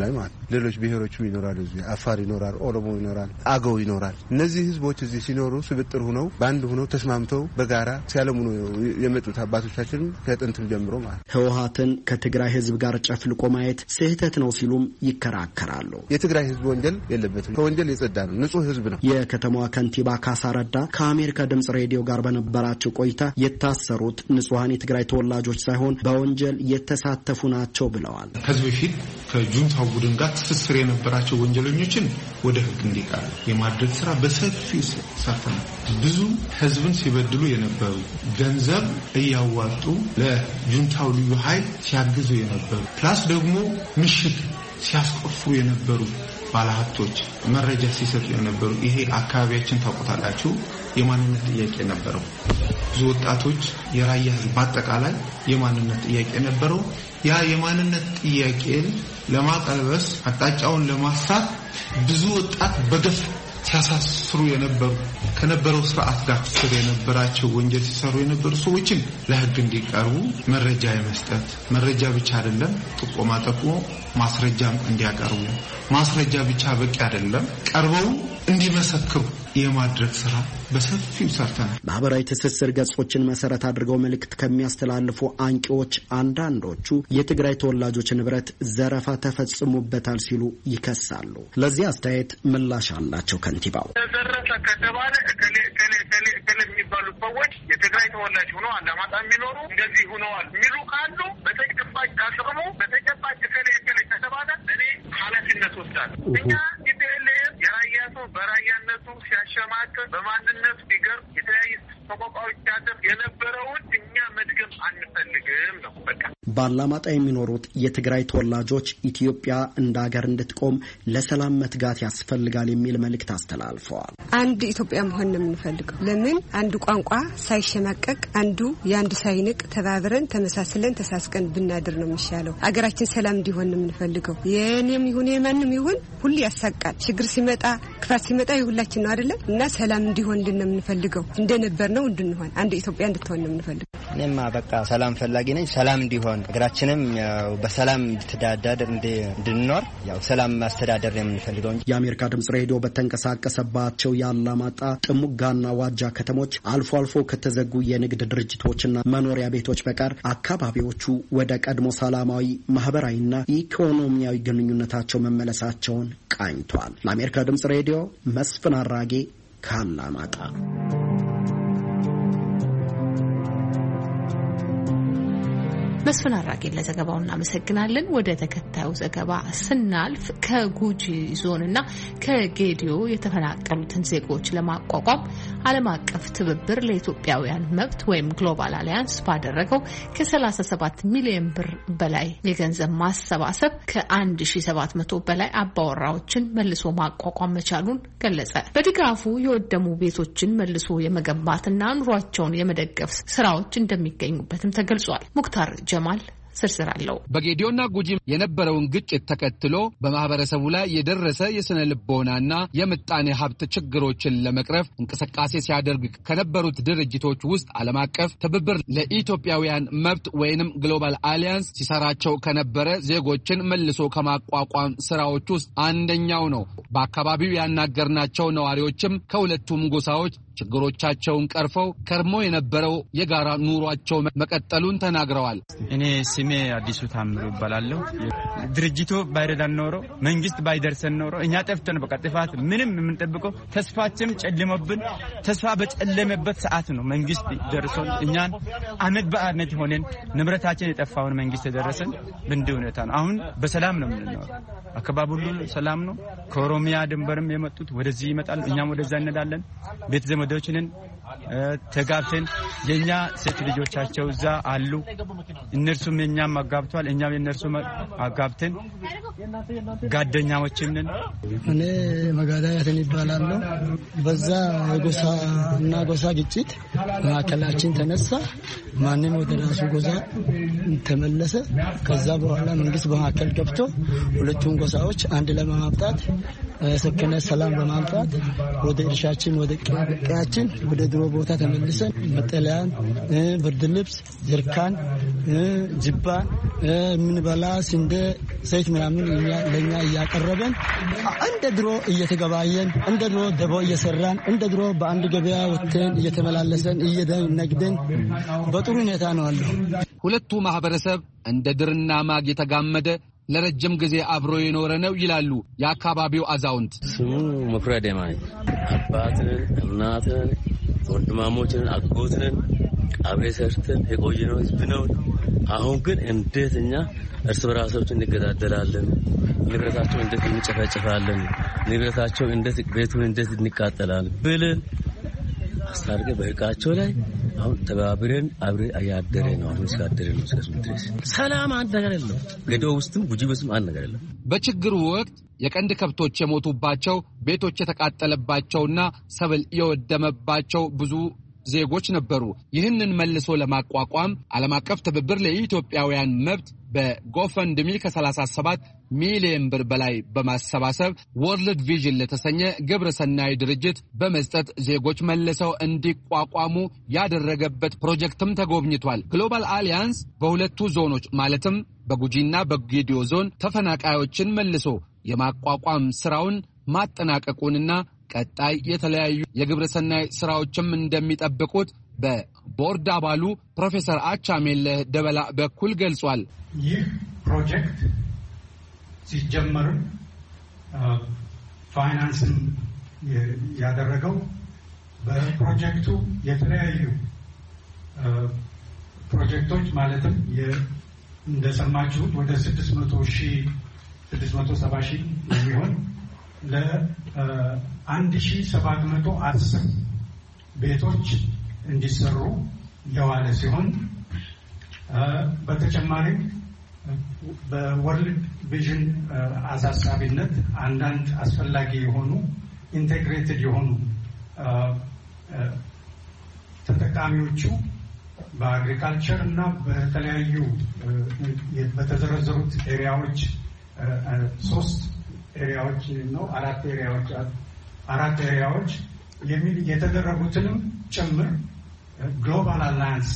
[SPEAKER 10] ሌሎች ብሔሮችም ይኖራሉ እዚህ አፋር ይኖራል ኦሮሞ ይኖራል አገው ይኖራል እነዚህ ህዝቦች እዚህ ሲኖሩ ስብጥር ሆነው ባንድ ሆነው ተስማምተው በጋራ ሲያለሙ ነው የመጡት አባቶቻችን ከጥንትም ጀምሮ ማለት
[SPEAKER 8] ህወሓትን ከትግራይ ህዝብ ጋር ጨፍልቆ ማየት ስህተት ነው ሲሉም ይከራከራሉ።
[SPEAKER 10] የትግራይ ህዝብ ወንጀል የለበትም ከወንጀል የጸዳ ነው ንጹህ ህዝብ ነው።
[SPEAKER 8] የከተማዋ ከንቲባ ካሳ ረዳ ከአሜሪካ ድምጽ ሬዲዮ ጋር በነበራቸው ቆይታ የታሰሩት ንጹሃን የትግራይ ተወላጆች ሳይሆን በወንጀል የተሳተፉ ናቸው ብለዋል።
[SPEAKER 11] ከዚህ በፊት ከጁንታው ቡድን ጋር ትስስር የነበራቸው ወንጀለኞችን ወደ ህግ እንዲቀርቡ የማድረግ ስራ በሰፊው ሰርተናል። ብዙ ህዝብን ሲበድሉ የነበሩ ገንዘብ እያዋጡ ለጁንታው ልዩ ኃይል ሲያግዙ የነበሩ ፕላስ ደግሞ ምሽት ሲያስቆፍሩ የነበሩ ባለሀብቶች መረጃ ሲሰጡ የነበሩ ይሄ አካባቢያችን ታውቁታላችሁ የማንነት ጥያቄ ነበረው። ብዙ ወጣቶች የራያ ህዝብ በአጠቃላይ የማንነት ጥያቄ ነበረው። ያ የማንነት ጥያቄን ለማቀልበስ አጣጫውን ለማሳት ብዙ ወጣት በገፍ ሲያሳስሩ የነበሩ ከነበረው ስርዓት ጋር ስር የነበራቸው ወንጀል ሲሰሩ የነበሩ ሰዎችን ለህግ እንዲቀርቡ መረጃ የመስጠት መረጃ ብቻ አይደለም ጥቆማ ጠቁሞ ማስረጃም እንዲያቀርቡ ማስረጃ ብቻ በቂ አይደለም ቀርበው እንዲመሰክሩ የማድረግ ስራ በሰፊው ሰርተናል።
[SPEAKER 8] ማህበራዊ ትስስር ገጾችን መሰረት አድርገው መልእክት ከሚያስተላልፉ አንቂዎች አንዳንዶቹ የትግራይ ተወላጆች ንብረት ዘረፋ ተፈጽሞበታል ሲሉ ይከሳሉ። ለዚህ አስተያየት ምላሽ አላቸው ከንቲባው።
[SPEAKER 12] ተዘረፈ ከተባለ እከሌ እከሌ እከሌ እከሌ የሚባሉ ሰዎች የትግራይ ተወላጅ ሆነው አላማጣ የሚኖሩ እንደዚህ ሆነዋል የሚሉ ካሉ በተጨባጭ ታስረሙ በተጨባጭ እከሌ እከሌ ከተባለ እኔ ኃላፊነት ወስዳለሁ። እኛ የራያቱ በራያነቱ ሲያሸማቅ በማንነቱ ሲገር የተለያዩ ተቋቋሞች ሲያደርግ የነበረውን እኛ መድገም አንፈልግም ነው በቃ።
[SPEAKER 8] ባላማጣ የሚኖሩት የትግራይ ተወላጆች ኢትዮጵያ እንደ ሀገር እንድትቆም ለሰላም መትጋት ያስፈልጋል የሚል መልእክት አስተላልፈዋል።
[SPEAKER 2] አንድ ኢትዮጵያ መሆን ነው የምንፈልገው። ለምን አንዱ ቋንቋ ሳይሸማቀቅ አንዱ ያንዱ ሳይንቅ ተባብረን ተመሳስለን ተሳስቀን ብናድር ነው የሚሻለው። ሀገራችን ሰላም እንዲሆን ነው የምንፈልገው። የኔም ይሁን የማንም ይሁን ሁሉ ያሳቃል። ችግር ሲመጣ ክፋት ሲመጣ የሁላችን ነው አይደለም እና ሰላም እንዲሆን ነው የምንፈልገው። እንደነበር ነው እንድንሆን አንድ ኢትዮጵያ እንድትሆን ነው የምንፈልገው።
[SPEAKER 9] እኔማ በቃ ሰላም ፈላጊ ነኝ። ሰላም እንዲሆን ሀገራችንም ያው በሰላም እንድትዳደር እንድንኖር ያው ሰላም ማስተዳደር ነው የምንፈልገው።
[SPEAKER 8] የአሜሪካ ድምጽ ሬዲዮ በተንቀሳቀሰባቸው ያላማጣ ጥሙጋና ዋጃ ከተሞች አልፎ አልፎ ከተዘጉ የንግድ ድርጅቶችና መኖሪያ ቤቶች በቀር አካባቢዎቹ ወደ ቀድሞ ሰላማዊ ማህበራዊና ኢኮኖሚያዊ ግንኙነታቸው መመለሳቸውን ቃኝቷል። ለአሜሪካ ድምጽ ሬዲዮ መስፍን አራጌ ካላማጣ።
[SPEAKER 1] መስፍን አራጌን ለዘገባው እናመሰግናለን። ወደ ተከታዩ ዘገባ ስናልፍ ከጉጂ ዞንና ከጌዲዮ የተፈናቀሉትን ዜጎች ለማቋቋም ዓለም አቀፍ ትብብር ለኢትዮጵያውያን መብት ወይም ግሎባል አሊያንስ ባደረገው ከሰላሳ ሰባት ሚሊዮን ብር በላይ የገንዘብ ማሰባሰብ ከአንድ ሺህ ሰባት መቶ በላይ አባወራዎችን መልሶ ማቋቋም መቻሉን ገለጸ። በድጋፉ የወደሙ ቤቶችን መልሶ የመገንባትና ኑሯቸውን የመደገፍ ስራዎች እንደሚገኙበትም ተገልጿል። ሙክታር ጀማል ስርስር አለው።
[SPEAKER 13] በጌዲዮና ጉጂ የነበረውን ግጭት ተከትሎ በማህበረሰቡ ላይ የደረሰ የስነ ልቦናና የምጣኔ ሀብት ችግሮችን ለመቅረፍ እንቅስቃሴ ሲያደርግ ከነበሩት ድርጅቶች ውስጥ ዓለም አቀፍ ትብብር ለኢትዮጵያውያን መብት ወይንም ግሎባል አሊያንስ ሲሰራቸው ከነበረ ዜጎችን መልሶ ከማቋቋም ስራዎች ውስጥ አንደኛው ነው። በአካባቢው ያናገርናቸው ነዋሪዎችም ከሁለቱም ጎሳዎች ችግሮቻቸውን ቀርፈው ከርሞ የነበረው የጋራ ኑሯቸው መቀጠሉን ተናግረዋል።
[SPEAKER 14] እኔ ስሜ አዲሱ ታምሩ ይባላለሁ። ድርጅቱ ባይረዳን ኖሮ መንግስት ባይደርሰን ኖሮ እኛ ጠፍተን በቃ ጥፋት ምንም የምንጠብቀው ተስፋችን ጨልሞብን ተስፋ በጨለመበት ሰዓት ነው መንግስት ደርሶን እኛን አመት በአመት ሆነን ንብረታችን የጠፋውን መንግስት ደረሰን በእንዲህ ሁኔታ ነው። አሁን በሰላም ነው የምንኖረው። አካባቢው ሁሉ ሰላም ነው። ከኦሮሚያ ድንበርም የመጡት ወደዚህ ይመጣሉ፣ እኛም ወደዛ እንሄዳለን። ቤት ዘመዶችንን ተጋብተን የኛ ሴት ልጆቻቸው እዛ አሉ። እነርሱም የኛም አጋብቷል፣ እኛም የነርሱ አጋብተን ጓደኛዎችም ነን።
[SPEAKER 15] እኔ መጋዳያትን ይባላል። በዛ የጎሳ እና ጎሳ ግጭት ማከላችን ተነሳ። ማንንም ወደ ራሱ ጎሳ ተመለሰ። ከዛ በኋላ መንግስት በማከል ገብቶ ሁለቱን ጎሳዎች አንድ ለማምጣት ሰከነ ሰላም በማምጣት ወደ እርሻችን ወደ ቀያችን ወደ ድሮ ቦታ ተመልሰን መጠለያን፣ ብርድ ልብስ፣ ጀርካን፣ ጅባ፣ ምንበላ ስንዴ ዘይት ምናምን ለኛ እያቀረበን እንደ ድሮ እየተገባየን እንደ ድሮ ደቦ እየሰራን እንደ ድሮ በአንድ ገበያ ወጥተን እየተመላለሰን እየነግደን በጥሩ ሁኔታ ነው ያለው።
[SPEAKER 13] ሁለቱ ማህበረሰብ እንደ ድርና ማግ የተጋመደ ለረጅም ጊዜ አብሮ የኖረ ነው ይላሉ የአካባቢው አዛውንት።
[SPEAKER 16] ስሙ መኩሪያ ደማይ አባትን እናትን ወንድማሞችን አጎትን አብሬ ሰርተን የቆየነው ህዝብ ነው። አሁን ግን እንዴትኛ እርስ በራሳችን እንገዳደላለን፣ ንብረታቸው እንዴት እንጨፈጨፋለን፣ ንብረታቸው እንዴት ቤቱን እንዴት እንቃጠላለን ብለን አስታርቀ በህቃቸው ላይ አሁን ተባብረን አብሬ አያደረ ነው። አሁን ሲያደረ ነው ስለዚህ ድረስ ሰላም አንድ ነገር የለም። ገዶ ውስጥም ጉጂ በስም አንድ ነገር የለም።
[SPEAKER 13] በችግሩ ወቅት የቀንድ ከብቶች የሞቱባቸው ቤቶች የተቃጠለባቸውና ሰብል የወደመባቸው ብዙ ዜጎች ነበሩ። ይህንን መልሶ ለማቋቋም ዓለም አቀፍ ትብብር ለኢትዮጵያውያን መብት በጎፈንድሚ ከሰላሳ ሰባት ሚሊዮን ብር በላይ በማሰባሰብ ወርልድ ቪዥን ለተሰኘ ግብረ ሰናይ ድርጅት በመስጠት ዜጎች መልሰው እንዲቋቋሙ ያደረገበት ፕሮጀክትም ተጎብኝቷል። ግሎባል አሊያንስ በሁለቱ ዞኖች ማለትም በጉጂና በጌዲዮ ዞን ተፈናቃዮችን መልሶ የማቋቋም ስራውን ማጠናቀቁንና ቀጣይ የተለያዩ የግብረ ሰናይ ስራዎችም እንደሚጠብቁት በቦርድ አባሉ ፕሮፌሰር አቻሜለህ ደበላ በኩል ገልጿል።
[SPEAKER 17] ይህ ፕሮጀክት ሲጀመር ፋይናንስን ያደረገው በፕሮጀክቱ የተለያዩ ፕሮጀክቶች ማለትም እንደሰማችሁት ወደ ስድስት መቶ ሺህ ስድስት መቶ ሰባ ሺህ የሚሆን ለአንድ ሺህ ሰባት መቶ አስር ቤቶች እንዲሰሩ የዋለ ሲሆን በተጨማሪም በወርልድ ቪዥን አሳሳቢነት አንዳንድ አስፈላጊ የሆኑ ኢንቴግሬትድ የሆኑ ተጠቃሚዎቹ በአግሪካልቸር እና በተለያዩ በተዘረዘሩት ኤሪያዎች ሶስት ኤሪያዎች ነው አራት ኤሪያዎች አራት ኤሪያዎች የሚል የተደረጉትንም ጭምር ግሎባል አላያንስ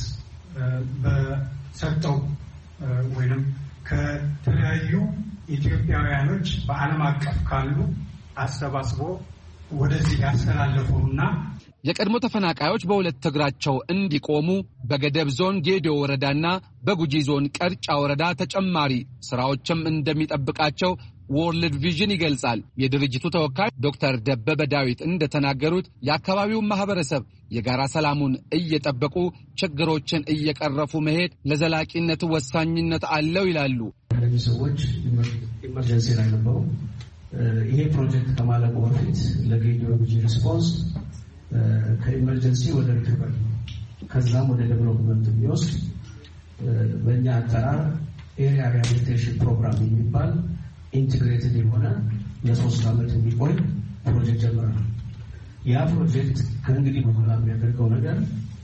[SPEAKER 17] በሰጠው ወይንም ከተለያዩ ኢትዮጵያውያኖች በዓለም አቀፍ ካሉ አሰባስቦ ወደዚህ ያስተላለፈውና
[SPEAKER 13] የቀድሞ ተፈናቃዮች በሁለት እግራቸው እንዲቆሙ በገደብ ዞን ጌዲዮ ወረዳና በጉጂ ዞን ቀርጫ ወረዳ ተጨማሪ ስራዎችም እንደሚጠብቃቸው ወርልድ ቪዥን ይገልጻል። የድርጅቱ ተወካይ ዶክተር ደበበ ዳዊት እንደተናገሩት የአካባቢው ማህበረሰብ የጋራ ሰላሙን እየጠበቁ ችግሮችን እየቀረፉ መሄድ ለዘላቂነት ወሳኝነት አለው ይላሉ።
[SPEAKER 18] እነዚህ ሰዎች ኢመርጀንሲ ላይ ነበሩ። ይሄ ፕሮጀክት ከማለቁ በፊት ለጌዲዮ ጉጂ ሪስፖንስ ከኢመርጀንሲ ወደ ሪከቨሪ ከዛም ወደ ዴቨሎፕመንት የሚወስድ በእኛ አጠራር ኤሪያ ሪሃቢሊቴሽን ፕሮግራም የሚባል ኢንቴግሬትድ የሆነ ለሶስት ዓመት የሚቆይ ፕሮጀክት ጀምረናል። ያ ፕሮጀክት ከእንግዲህ በኋላ የሚያደርገው ነገር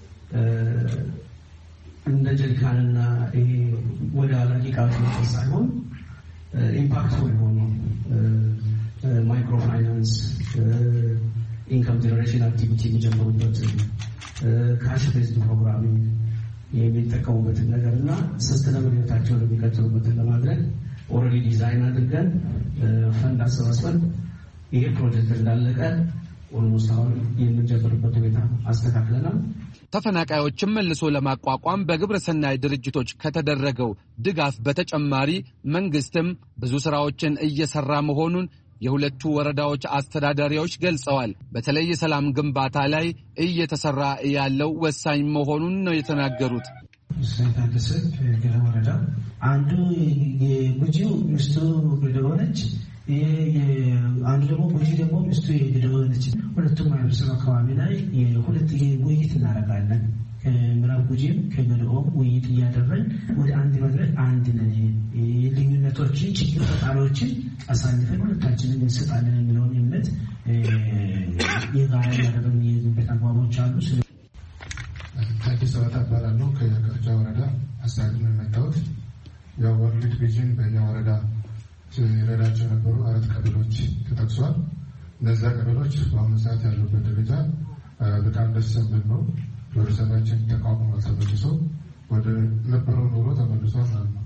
[SPEAKER 18] እንደ ጀሪካንና ይሄ ወደ አላቂ ቃላት ሳይሆን ኢምፓክትፉል የሆኑ ማይክሮ ፋይናንስ ኢንካም ጀነሬሽን አክቲቪቲ የሚጀምሩበት ካሽ ቤዝድ ፕሮግራሚንግ የሚጠቀሙበትን ነገር እና ሰስተናብል ህይወታቸውን የሚቀጥሉበትን ለማድረግ ኦልሬዲ ዲዛይን አድርገን ፈንድ አሰባስበን ይሄ ፕሮጀክት እንዳለቀ ኦልሞስት አሁን የምንጀምርበት ሁኔታ አስተካክለናል።
[SPEAKER 13] ተፈናቃዮችን መልሶ ለማቋቋም በግብረ ሰናይ ድርጅቶች ከተደረገው ድጋፍ በተጨማሪ መንግስትም ብዙ ስራዎችን እየሰራ መሆኑን የሁለቱ ወረዳዎች አስተዳዳሪዎች ገልጸዋል። በተለይ የሰላም ግንባታ ላይ እየተሰራ ያለው ወሳኝ መሆኑን ነው የተናገሩት።
[SPEAKER 18] ስለታደሰ ገለ ወረዳ አንዱ የጉጂው ሚስቱ ገደወነች፣ አንዱ ደግሞ ጉጂ ደግሞ ሚስቱ ገደወነች። ሁለቱም ማህበረሰብ አካባቢ ላይ ሁለት ውይይት እናደርጋለን። ከምዕራብ ጉጂም ከገደኦም ውይይት እያደረግን ወደ አንድ መድረክ አንድ ነን፣ ልዩነቶችን ችግር ፈጣሪዎችን አሳልፈን ሁለታችንን እንሰጣለን የሚለውን እምነት የጋራ ያደረግን የሄዱበት አግባቦች አሉ።
[SPEAKER 11] ታዲስ አበባ እባላለሁ። ከቀርጫ ወረዳ አስተዳደር ነው የመጣሁት። ያው ወርልድ ቪዥን በእኛ ወረዳ ሲረዳቸው የነበሩ አራት ቀበሌዎች ተጠቅሷል። እነዚያ ቀበሌዎች በአሁኑ ሰዓት ያሉበት ደረጃ በጣም ደስ የሚል ነው። ህብረተሰባችን ተቋቁሞ ተመልሶ ወደ ነበረው ኑሮ ተመልሷል ማለት ነው።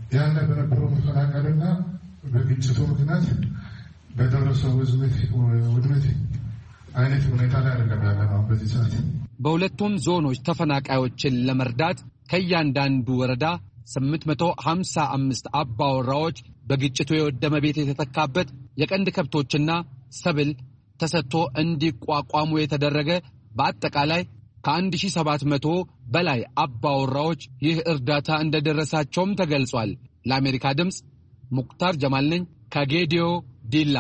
[SPEAKER 11] ያለ በነበረው መፈናቀልና በግጭቱ ምክንያት በደረሰው ውድመት አይነት ሁኔታ ላይ አይደለም ያለነው በዚህ ሰዓት።
[SPEAKER 13] በሁለቱም ዞኖች ተፈናቃዮችን ለመርዳት ከያንዳንዱ ወረዳ ስምንት መቶ ሀምሳ አምስት አባወራዎች በግጭቱ የወደመ ቤት የተተካበት የቀንድ ከብቶችና ሰብል ተሰጥቶ እንዲቋቋሙ የተደረገ በአጠቃላይ ከአንድ ሺህ ሰባት መቶ በላይ አባወራዎች ይህ እርዳታ እንደደረሳቸውም ተገልጿል። ለአሜሪካ ድምፅ ሙክታር ጀማል ነኝ ከጌዲዮ ዲላ።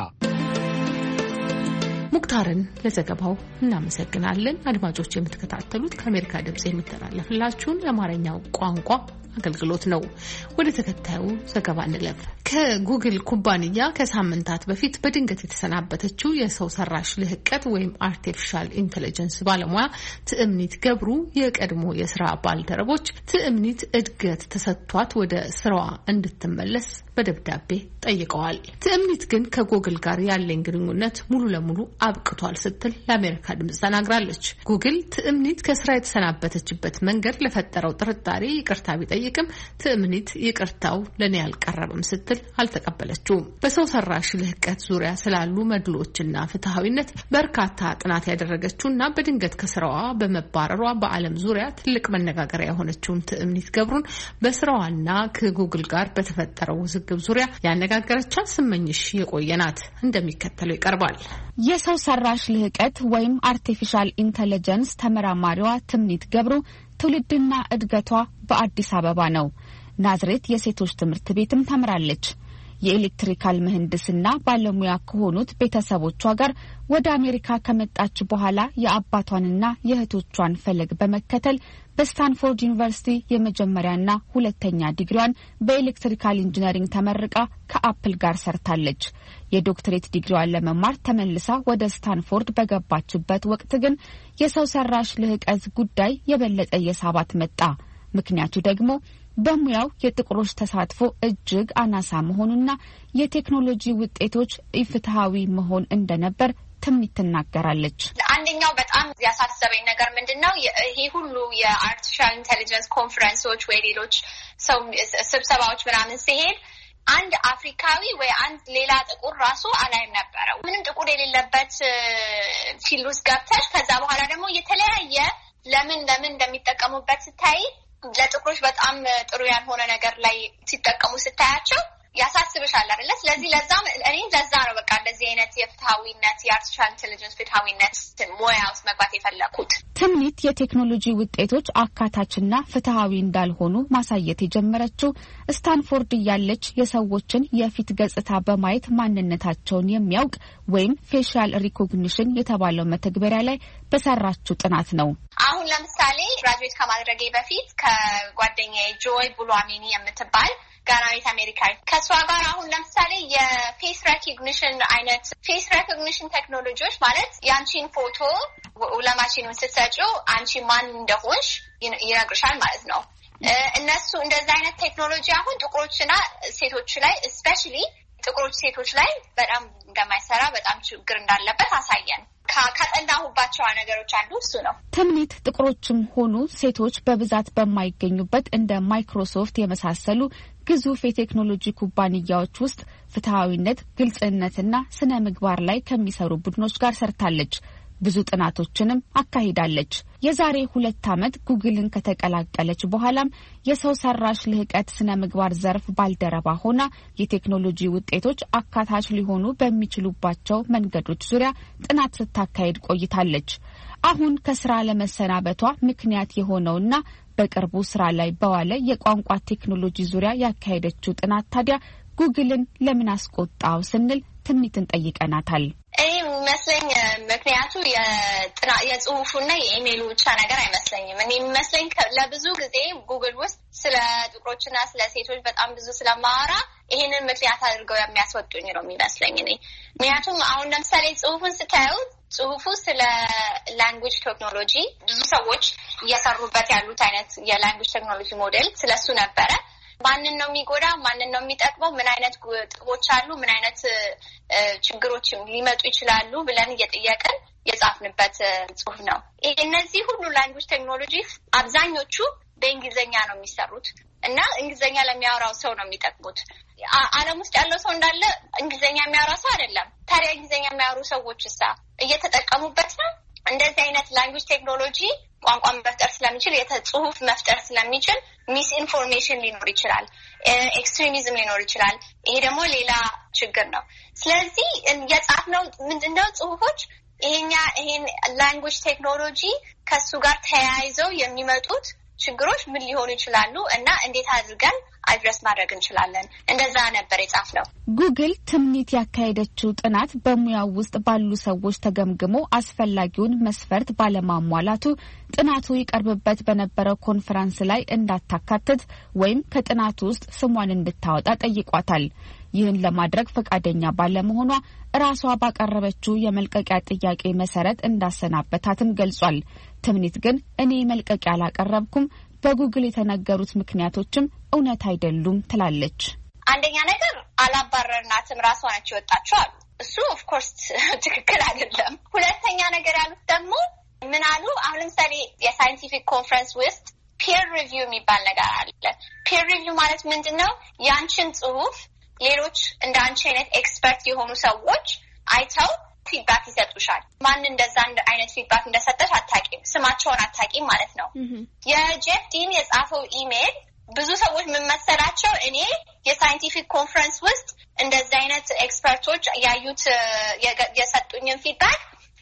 [SPEAKER 1] ሙክታርን ለዘገባው እናመሰግናለን። አድማጮች የምትከታተሉት ከአሜሪካ ድምፅ የሚተላለፍላችሁን የአማርኛው ቋንቋ አገልግሎት ነው። ወደ ተከታዩ ዘገባ እንለፍ። ከጉግል ኩባንያ ከሳምንታት በፊት በድንገት የተሰናበተችው የሰው ሰራሽ ልህቀት ወይም አርቲፊሻል ኢንተለጀንስ ባለሙያ ትዕምኒት ገብሩ የቀድሞ የስራ ባልደረቦች ትዕምኒት እድገት ተሰጥቷት ወደ ስራዋ እንድትመለስ በደብዳቤ ጠይቀዋል። ትዕምኒት ግን ከጉግል ጋር ያለኝ ግንኙነት ሙሉ ለሙሉ አብቅቷል ስትል ለአሜሪካ ድምጽ ተናግራለች። ጉግል ትዕምኒት ከስራ የተሰናበተችበት መንገድ ለፈጠረው ጥርጣሬ ይቅርታ ቢጠይቅም ትዕምኒት ይቅርታው ለኔ አልቀረበም ስትል አልተቀበለችውም። በሰው ሰራሽ ልህቀት ዙሪያ ስላሉ መድሎችና ፍትሃዊነት በርካታ ጥናት ያደረገችውና በድንገት ከስራዋ በመባረሯ በዓለም ዙሪያ ትልቅ መነጋገሪያ የሆነችውን ትዕምኒት ገብሩን በስራዋና ከጉግል ጋር በተፈጠረው ውዝግብ ዙሪያ ያነጋገረቻት ስመኝሽ የቆየናት እንደሚከተለው ይቀርባል።
[SPEAKER 19] የሰው ሰራሽ ልህቀት ወይም አርቲፊሻል ኢንተለጀንስ ተመራማሪዋ ትዕምኒት ገብሩ ትውልድና እድገቷ በአዲስ አበባ ነው። ናዝሬት የሴቶች ትምህርት ቤትም ተምራለች። የኤሌክትሪካል ምህንድስና ባለሙያ ከሆኑት ቤተሰቦቿ ጋር ወደ አሜሪካ ከመጣች በኋላ የአባቷንና የእህቶቿን ፈለግ በመከተል በስታንፎርድ ዩኒቨርሲቲ የመጀመሪያና ሁለተኛ ዲግሪዋን በኤሌክትሪካል ኢንጂነሪንግ ተመርቃ ከአፕል ጋር ሰርታለች። የዶክትሬት ዲግሪዋን ለመማር ተመልሳ ወደ ስታንፎርድ በገባችበት ወቅት ግን የሰው ሰራሽ ልህቀት ጉዳይ የበለጠ የሳባት መጣ። ምክንያቱ ደግሞ በሙያው የጥቁሮች ተሳትፎ እጅግ አናሳ መሆኑና የቴክኖሎጂ ውጤቶች ኢፍትሃዊ መሆን እንደነበር ትዕምኒት ትናገራለች።
[SPEAKER 7] አንደኛው በጣም ያሳሰበኝ ነገር ምንድነው ይሄ ሁሉ የአርቲፊሻል ኢንተለጀንስ ኮንፈረንሶች ወይ ሌሎች ሰው ስብሰባዎች ምናምን ሲሄድ አንድ አፍሪካዊ ወይ አንድ ሌላ ጥቁር ራሱ አላይም ነበረ። ምንም ጥቁር የሌለበት ፊልድ ውስጥ ገብተሽ ከዛ በኋላ ደግሞ የተለያየ ለምን ለምን እንደሚጠቀሙበት ስታይ ለጥቁሮች በጣም ጥሩ ያልሆነ ነገር ላይ ሲጠቀሙ ስታያቸው ያሳስብሻል አይደለ? ስለዚህ ለዛ እኔ ለዛ ነው በቃ እንደዚህ አይነት የፍትሃዊነት የአርቲፊሻል ኢንተለጀንስ ፍትሃዊነት ሙያ ውስጥ መግባት የፈለኩት።
[SPEAKER 19] ትዕምኒት የቴክኖሎጂ ውጤቶች አካታችና ፍትሃዊ እንዳልሆኑ ማሳየት የጀመረችው ስታንፎርድ እያለች የሰዎችን የፊት ገጽታ በማየት ማንነታቸውን የሚያውቅ ወይም ፌሻል ሪኮግኒሽን የተባለው መተግበሪያ ላይ በሰራችው ጥናት ነው።
[SPEAKER 7] አሁን ለምሳሌ ግራጁዌት ከማድረጌ በፊት ከጓደኛዬ ጆይ ቡሏሚኒ የምትባል ጋናዊት አሜሪካዊ ከሷ ጋር አሁን ለምሳሌ የፌስ ሬኮግኒሽን አይነት ፌስ ሬኮግኒሽን ቴክኖሎጂዎች ማለት ያንቺን ፎቶ ለማሽኑ ስትሰጪው አንቺ ማን እንደሆንሽ ይነግርሻል ማለት ነው። እነሱ እንደዛ አይነት ቴክኖሎጂ አሁን ጥቁሮችና ሴቶች ላይ ስፔሻሊ ጥቁሮች ሴቶች ላይ በጣም እንደማይሰራ በጣም ችግር እንዳለበት አሳየን። ካጠናሁባቸው ነገሮች አንዱ እሱ ነው።
[SPEAKER 19] ትዕምኒት ጥቁሮችም ሆኑ ሴቶች በብዛት በማይገኙበት እንደ ማይክሮሶፍት የመሳሰሉ ግዙፍ የቴክኖሎጂ ኩባንያዎች ውስጥ ፍትሃዊነት፣ ግልጽነትና ስነ ምግባር ላይ ከሚሰሩ ቡድኖች ጋር ሰርታለች። ብዙ ጥናቶችንም አካሂዳለች። የዛሬ ሁለት ዓመት ጉግልን ከተቀላቀለች በኋላም የሰው ሰራሽ ልህቀት ስነ ምግባር ዘርፍ ባልደረባ ሆና የቴክኖሎጂ ውጤቶች አካታች ሊሆኑ በሚችሉባቸው መንገዶች ዙሪያ ጥናት ስታካሄድ ቆይታለች። አሁን ከስራ ለመሰናበቷ ምክንያት የሆነውና በቅርቡ ስራ ላይ በዋለ የቋንቋ ቴክኖሎጂ ዙሪያ ያካሄደችው ጥናት ታዲያ ጉግልን ለምን አስቆጣው ስንል ትዕምኒትን ጠይቀናታል።
[SPEAKER 7] እኔ የሚመስለኝ ምክንያቱ የጽሁፉና የኢሜይሉ ብቻ ነገር አይመስለኝም። እኔ የሚመስለኝ ለብዙ ጊዜ ጉግል ውስጥ ስለ ጥቁሮችና ስለ ሴቶች በጣም ብዙ ስለማወራ ይሄንን ምክንያት አድርገው የሚያስወጡኝ ነው የሚመስለኝ እኔ። ምክንያቱም አሁን ለምሳሌ ጽሁፉን ስታዩ ጽሁፉ ስለ ላንጉዌጅ ቴክኖሎጂ ብዙ ሰዎች እየሰሩበት ያሉት አይነት የላንጉዌጅ ቴክኖሎጂ ሞዴል ስለሱ ነበረ። ማንን ነው የሚጎዳ፣ ማንን ነው የሚጠቅመው፣ ምን አይነት ጥቅሞች አሉ፣ ምን አይነት ችግሮች ሊመጡ ይችላሉ ብለን እየጠየቅን የጻፍንበት ጽሁፍ ነው። እነዚህ ሁሉ ላንጉዌጅ ቴክኖሎጂ አብዛኞቹ በእንግሊዝኛ ነው የሚሰሩት። እና እንግሊዘኛ ለሚያወራው ሰው ነው የሚጠቅሙት። ዓለም ውስጥ ያለው ሰው እንዳለ እንግሊዘኛ የሚያወራ ሰው አይደለም። ታዲያ እንግሊዘኛ የሚያወሩ ሰዎች እሳ እየተጠቀሙበት ነው። እንደዚህ አይነት ላንጉዌጅ ቴክኖሎጂ ቋንቋ መፍጠር ስለሚችል የተጽሁፍ መፍጠር ስለሚችል ሚስ ኢንፎርሜሽን ሊኖር ይችላል፣ ኤክስትሪሚዝም ሊኖር ይችላል። ይሄ ደግሞ ሌላ ችግር ነው። ስለዚህ የጻፍነው ምንድነው ጽሁፎች ይሄኛ ይሄን ላንጉዌጅ ቴክኖሎጂ ከሱ ጋር ተያይዘው የሚመጡት ችግሮች ምን ሊሆኑ ይችላሉ እና እንዴት አድርገን አድረስ ማድረግ እንችላለን። እንደዛ ነበር የጻፍነው።
[SPEAKER 19] ጉግል ትምኒት ያካሄደችው ጥናት በሙያው ውስጥ ባሉ ሰዎች ተገምግሞ አስፈላጊውን መስፈርት ባለማሟላቱ ጥናቱ ይቀርብበት በነበረው ኮንፈረንስ ላይ እንዳታካትት ወይም ከጥናቱ ውስጥ ስሟን እንድታወጣ ጠይቋታል። ይህን ለማድረግ ፈቃደኛ ባለመሆኗ ራሷ ባቀረበችው የመልቀቂያ ጥያቄ መሰረት እንዳሰናበታትም ገልጿል። ትምኒት ግን እኔ መልቀቂያ አላቀረብኩም፣ በጉግል የተነገሩት ምክንያቶችም እውነት አይደሉም ትላለች።
[SPEAKER 7] አንደኛ ነገር አላባረርናትም፣ ራሷ ነች የወጣችው አሉ። እሱ ኦፍ ኮርስ ትክክል አይደለም። ሁለተኛ ነገር ያሉት ደግሞ ምን አሉ? አሁን ለምሳሌ የሳይንቲፊክ ኮንፈረንስ ውስጥ ፒር ሪቪው የሚባል ነገር አለ። ፒር ሪቪው ማለት ምንድነው? ያንቺን ጽሁፍ ሌሎች እንደ አንቺ አይነት ኤክስፐርት የሆኑ ሰዎች አይተው ፊድባክ ይሰጡሻል። ማን እንደዛ አይነት ፊድባክ እንደሰጠሽ አታቂም፣ ስማቸውን አታቂም ማለት ነው። የጄፍ ዲን የጻፈው ኢሜል ብዙ ሰዎች ምን መሰላቸው? እኔ የሳይንቲፊክ ኮንፈረንስ ውስጥ እንደዛ አይነት ኤክስፐርቶች ያዩት የሰጡኝን ፊድባክ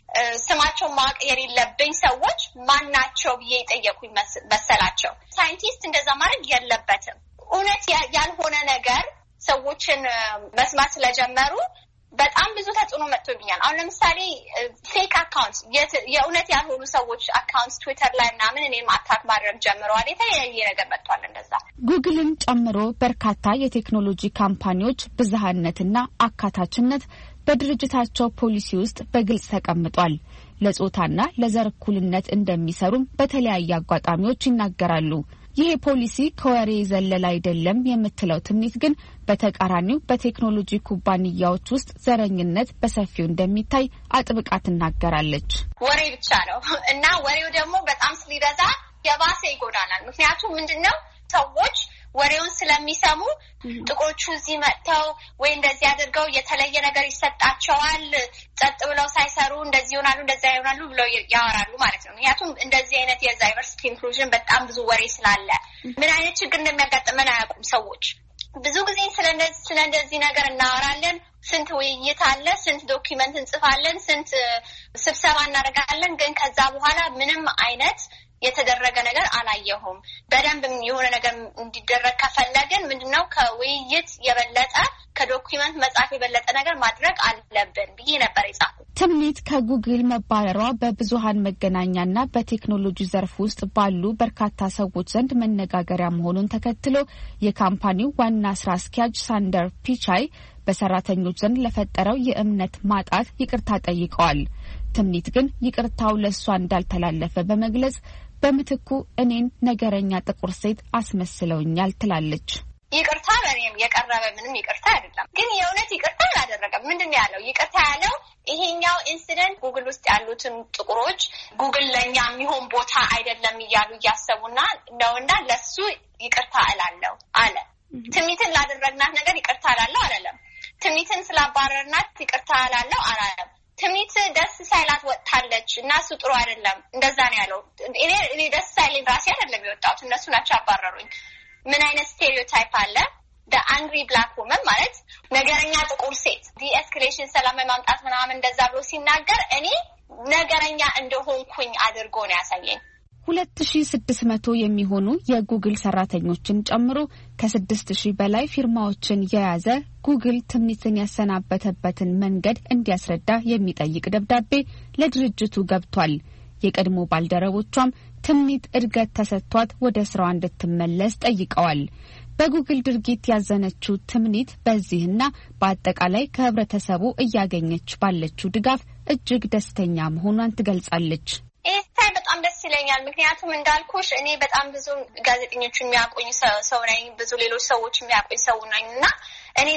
[SPEAKER 7] ስማቸው ማወቅ የሌለብኝ ሰዎች ማን ናቸው ብዬ የጠየቁኝ መሰላቸው። ሳይንቲስት እንደዛ ማድረግ የለበትም። እውነት ያልሆነ ነገር ሰዎችን መስማት ስለጀመሩ በጣም ብዙ ተጽዕኖ መጥቶብኛል። አሁን ለምሳሌ ፌክ አካውንት የእውነት ያልሆኑ ሰዎች አካውንት ትዊተር ላይ ምናምን እኔም አታክ ማድረግ ጀምረዋል። የተለያየ ነገር መጥቷል። እንደዛ
[SPEAKER 19] ጉግልን ጨምሮ በርካታ የቴክኖሎጂ ካምፓኒዎች ብዝሃነትና አካታችነት በድርጅታቸው ፖሊሲ ውስጥ በግልጽ ተቀምጧል። ለጾታና ለዘር እኩልነት እንደሚሰሩም በተለያየ አጋጣሚዎች ይናገራሉ። ይሄ ፖሊሲ ከወሬ ዘለል አይደለም የምትለው ትምኒት ግን በተቃራኒው በቴክኖሎጂ ኩባንያዎች ውስጥ ዘረኝነት በሰፊው እንደሚታይ አጥብቃ ትናገራለች።
[SPEAKER 7] ወሬ ብቻ ነው እና ወሬው ደግሞ በጣም ስለበዛ የባሰ ይጎዳናል። ምክንያቱም ምንድነው ሰዎች ወሬውን ስለሚሰሙ ጥቁሮቹ እዚህ መጥተው ወይ እንደዚህ አድርገው የተለየ ነገር ይሰጣቸዋል፣ ጸጥ ብለው ሳይሰሩ እንደዚህ ይሆናሉ እንደዚህ ይሆናሉ ብለው ያወራሉ ማለት ነው። ምክንያቱም እንደዚህ አይነት የዳይቨርሲቲ ኢንክሉዥን በጣም ብዙ ወሬ ስላለ ምን አይነት ችግር እንደሚያጋጥመን አያውቁም ሰዎች። ብዙ ጊዜ ስለእንደዚህ ስለእንደዚህ ነገር እናወራለን። ስንት ውይይት አለ፣ ስንት ዶክመንት እንጽፋለን፣ ስንት ስብሰባ እናደርጋለን። ግን ከዛ በኋላ ምንም አይነት የተደረገ ነገር አላየሁም። በደንብ የሆነ ነገር እንዲደረግ ከፈለግን ምንድነው ከውይይት የበለጠ ከዶክመንት መጻፍ የበለጠ ነገር ማድረግ አለብን ብዬ ነበር የጻፍኩት።
[SPEAKER 19] ትምኒት ከጉግል መባረሯ በብዙሃን መገናኛና በቴክኖሎጂ ዘርፍ ውስጥ ባሉ በርካታ ሰዎች ዘንድ መነጋገሪያ መሆኑን ተከትሎ የካምፓኒው ዋና ስራ አስኪያጅ ሳንደር ፒቻይ በሰራተኞች ዘንድ ለፈጠረው የእምነት ማጣት ይቅርታ ጠይቀዋል። ትምኒት ግን ይቅርታው ለሷ እንዳልተላለፈ በመግለጽ በምትኩ እኔን ነገረኛ ጥቁር ሴት አስመስለውኛል ትላለች።
[SPEAKER 7] ይቅርታ በእኔም የቀረበ ምንም ይቅርታ አይደለም። ግን የእውነት ይቅርታ አላደረገም። ምንድነው ያለው? ይቅርታ ያለው ይሄኛው ኢንሲደንት ጉግል ውስጥ ያሉትን ጥቁሮች ጉግል ለኛ የሚሆን ቦታ አይደለም እያሉ እያሰቡና ነውና ለሱ ይቅርታ እላለሁ አለ። ትምኒትን ላደረግናት ነገር ይቅርታ እላለሁ አላለም። ትምኒትን ስላባረርናት ይቅርታ እላለሁ አላለም። ትምኒት ደስ ሳይላት ወጥታለች እና እሱ ጥሩ አይደለም እንደዛ ነው ያለው። እኔ እኔ ደስ ሳይለኝ ራሴ አይደለም የወጣሁት፣ እነሱ ናቸው አባረሩኝ። ምን አይነት ስቴሪዮታይፕ አለ? the angry black woman ማለት ነገረኛ ጥቁር ሴት ዲኤስኬሌሽን ሰላም ማምጣት ምናምን እንደዛ ብሎ ሲናገር እኔ ነገረኛ እንደሆንኩኝ አድርጎ ነው ያሳየኝ።
[SPEAKER 19] ሁለት ሺህ ስድስት መቶ የሚሆኑ የጉግል ሰራተኞችን ጨምሮ ከስድስት ሺህ በላይ ፊርማዎችን የያዘ ጉግል ትምኒትን ያሰናበተበትን መንገድ እንዲያስረዳ የሚጠይቅ ደብዳቤ ለድርጅቱ ገብቷል። የቀድሞ ባልደረቦቿም ትምኒት እድገት ተሰጥቷት ወደ ስራዋ እንድትመለስ ጠይቀዋል። በጉግል ድርጊት ያዘነችው ትምኒት በዚህና በአጠቃላይ ከህብረተሰቡ እያገኘች ባለችው ድጋፍ እጅግ ደስተኛ መሆኗን ትገልጻለች።
[SPEAKER 7] ይሄ በጣም ደስ ይለኛል። ምክንያቱም እንዳልኩሽ እኔ በጣም ብዙ ጋዜጠኞች የሚያቆኝ ሰው ነኝ፣ ብዙ ሌሎች ሰዎች የሚያቆኝ ሰው ነኝ እና እኔን እንደዛ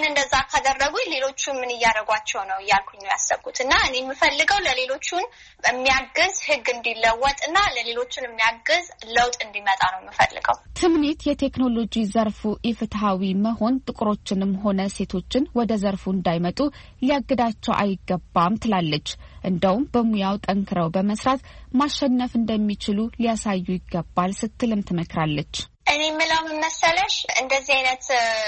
[SPEAKER 7] ካደረጉ ሌሎቹ ምን ያያረጓቸው ነው ያልኩኝ ነው ያሰብኩትና እኔ የምፈልገው ለሌሎቹን የሚያግዝ ህግ እንዲለወጥና ለሌሎቹን የሚያግዝ ለውጥ እንዲመጣ ነው የምፈልገው።
[SPEAKER 19] ትምኒት የቴክኖሎጂ ዘርፉ ኢፍትሃዊ መሆን ጥቁሮችንም ሆነ ሴቶችን ወደ ዘርፉ እንዳይመጡ ሊያግዳቸው አይገባም ትላለች። እንደውም በሙያው ጠንክረው በመስራት ማሸነፍ እንደሚችሉ ሊያሳዩ ይገባል ስትልም ትመክራለች።
[SPEAKER 7] እኔ ምለው መሰለሽ እንደዚህ አይነት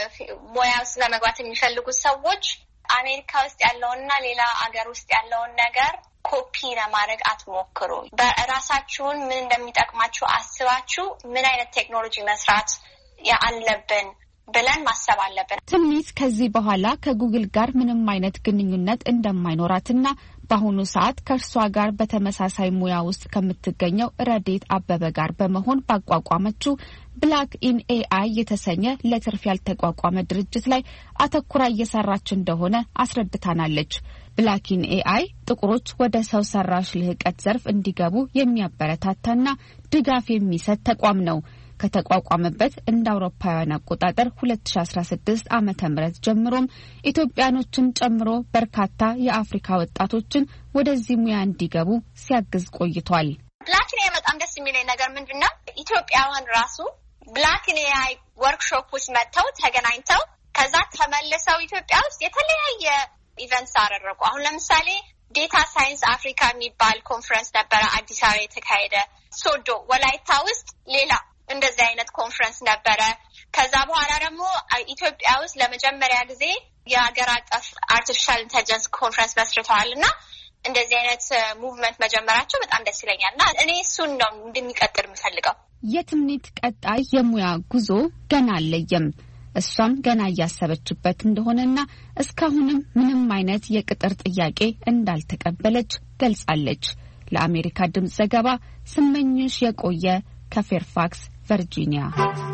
[SPEAKER 7] ሙያ ውስጥ ለመግባት የሚፈልጉ ሰዎች አሜሪካ ውስጥ ያለውና ሌላ አገር ውስጥ ያለውን ነገር ኮፒ ለማድረግ አትሞክሩ። በራሳችሁን ምን እንደሚጠቅማችሁ አስባችሁ ምን አይነት ቴክኖሎጂ መስራት ያለብን ብለን ማሰብ አለብን።
[SPEAKER 19] ትምኒት ከዚህ በኋላ ከጉግል ጋር ምንም አይነት ግንኙነት እንደማይኖራትና በአሁኑ ሰዓት ከእርሷ ጋር በተመሳሳይ ሙያ ውስጥ ከምትገኘው ረዴት አበበ ጋር በመሆን ባቋቋመችው ብላክ ኢን ኤአይ የተሰኘ ለትርፍ ያልተቋቋመ ድርጅት ላይ አተኩራ እየሰራች እንደሆነ አስረድታናለች። ብላክ ኢን ኤአይ ጥቁሮች ወደ ሰው ሰራሽ ልህቀት ዘርፍ እንዲገቡ የሚያበረታታና ድጋፍ የሚሰጥ ተቋም ነው። ከተቋቋመበት እንደ አውሮፓውያን አቆጣጠር ሁለት ሺ አስራ ስድስት ዓመተ ምህረት ጀምሮም ኢትዮጵያኖችን ጨምሮ በርካታ የአፍሪካ ወጣቶችን ወደዚህ ሙያ እንዲገቡ ሲያግዝ ቆይቷል።
[SPEAKER 7] ብላክ ኢን ኤአይ በጣም ደስ የሚለኝ ነገር ምንድነው? ኢትዮጵያውያን ራሱ ብላክ ኢን ኤአይ ወርክሾፕ ውስጥ መጥተው ተገናኝተው ከዛ ተመልሰው ኢትዮጵያ ውስጥ የተለያየ ኢቨንትስ አደረጉ። አሁን ለምሳሌ ዴታ ሳይንስ አፍሪካ የሚባል ኮንፈረንስ ነበረ አዲስ አበባ የተካሄደ። ሶዶ ወላይታ ውስጥ ሌላ እንደዚህ አይነት ኮንፈረንስ ነበረ። ከዛ በኋላ ደግሞ ኢትዮጵያ ውስጥ ለመጀመሪያ ጊዜ የሀገር አቀፍ አርቲፊሻል ኢንተለጀንስ ኮንፈረንስ መስርተዋልና እንደዚህ አይነት ሙቭመንት መጀመራቸው በጣም ደስ ይለኛልና እኔ እሱን ነው እንደሚቀጥል የምፈልገው።
[SPEAKER 19] የትምኒት ቀጣይ የሙያ ጉዞ ገና አለየም። እሷም ገና እያሰበችበት እንደሆነና እስካሁንም ምንም አይነት የቅጥር ጥያቄ እንዳልተቀበለች ገልጻለች። ለአሜሪካ ድምጽ ዘገባ ስመኝሽ የቆየ ከፌርፋክስ ቨርጂኒያ።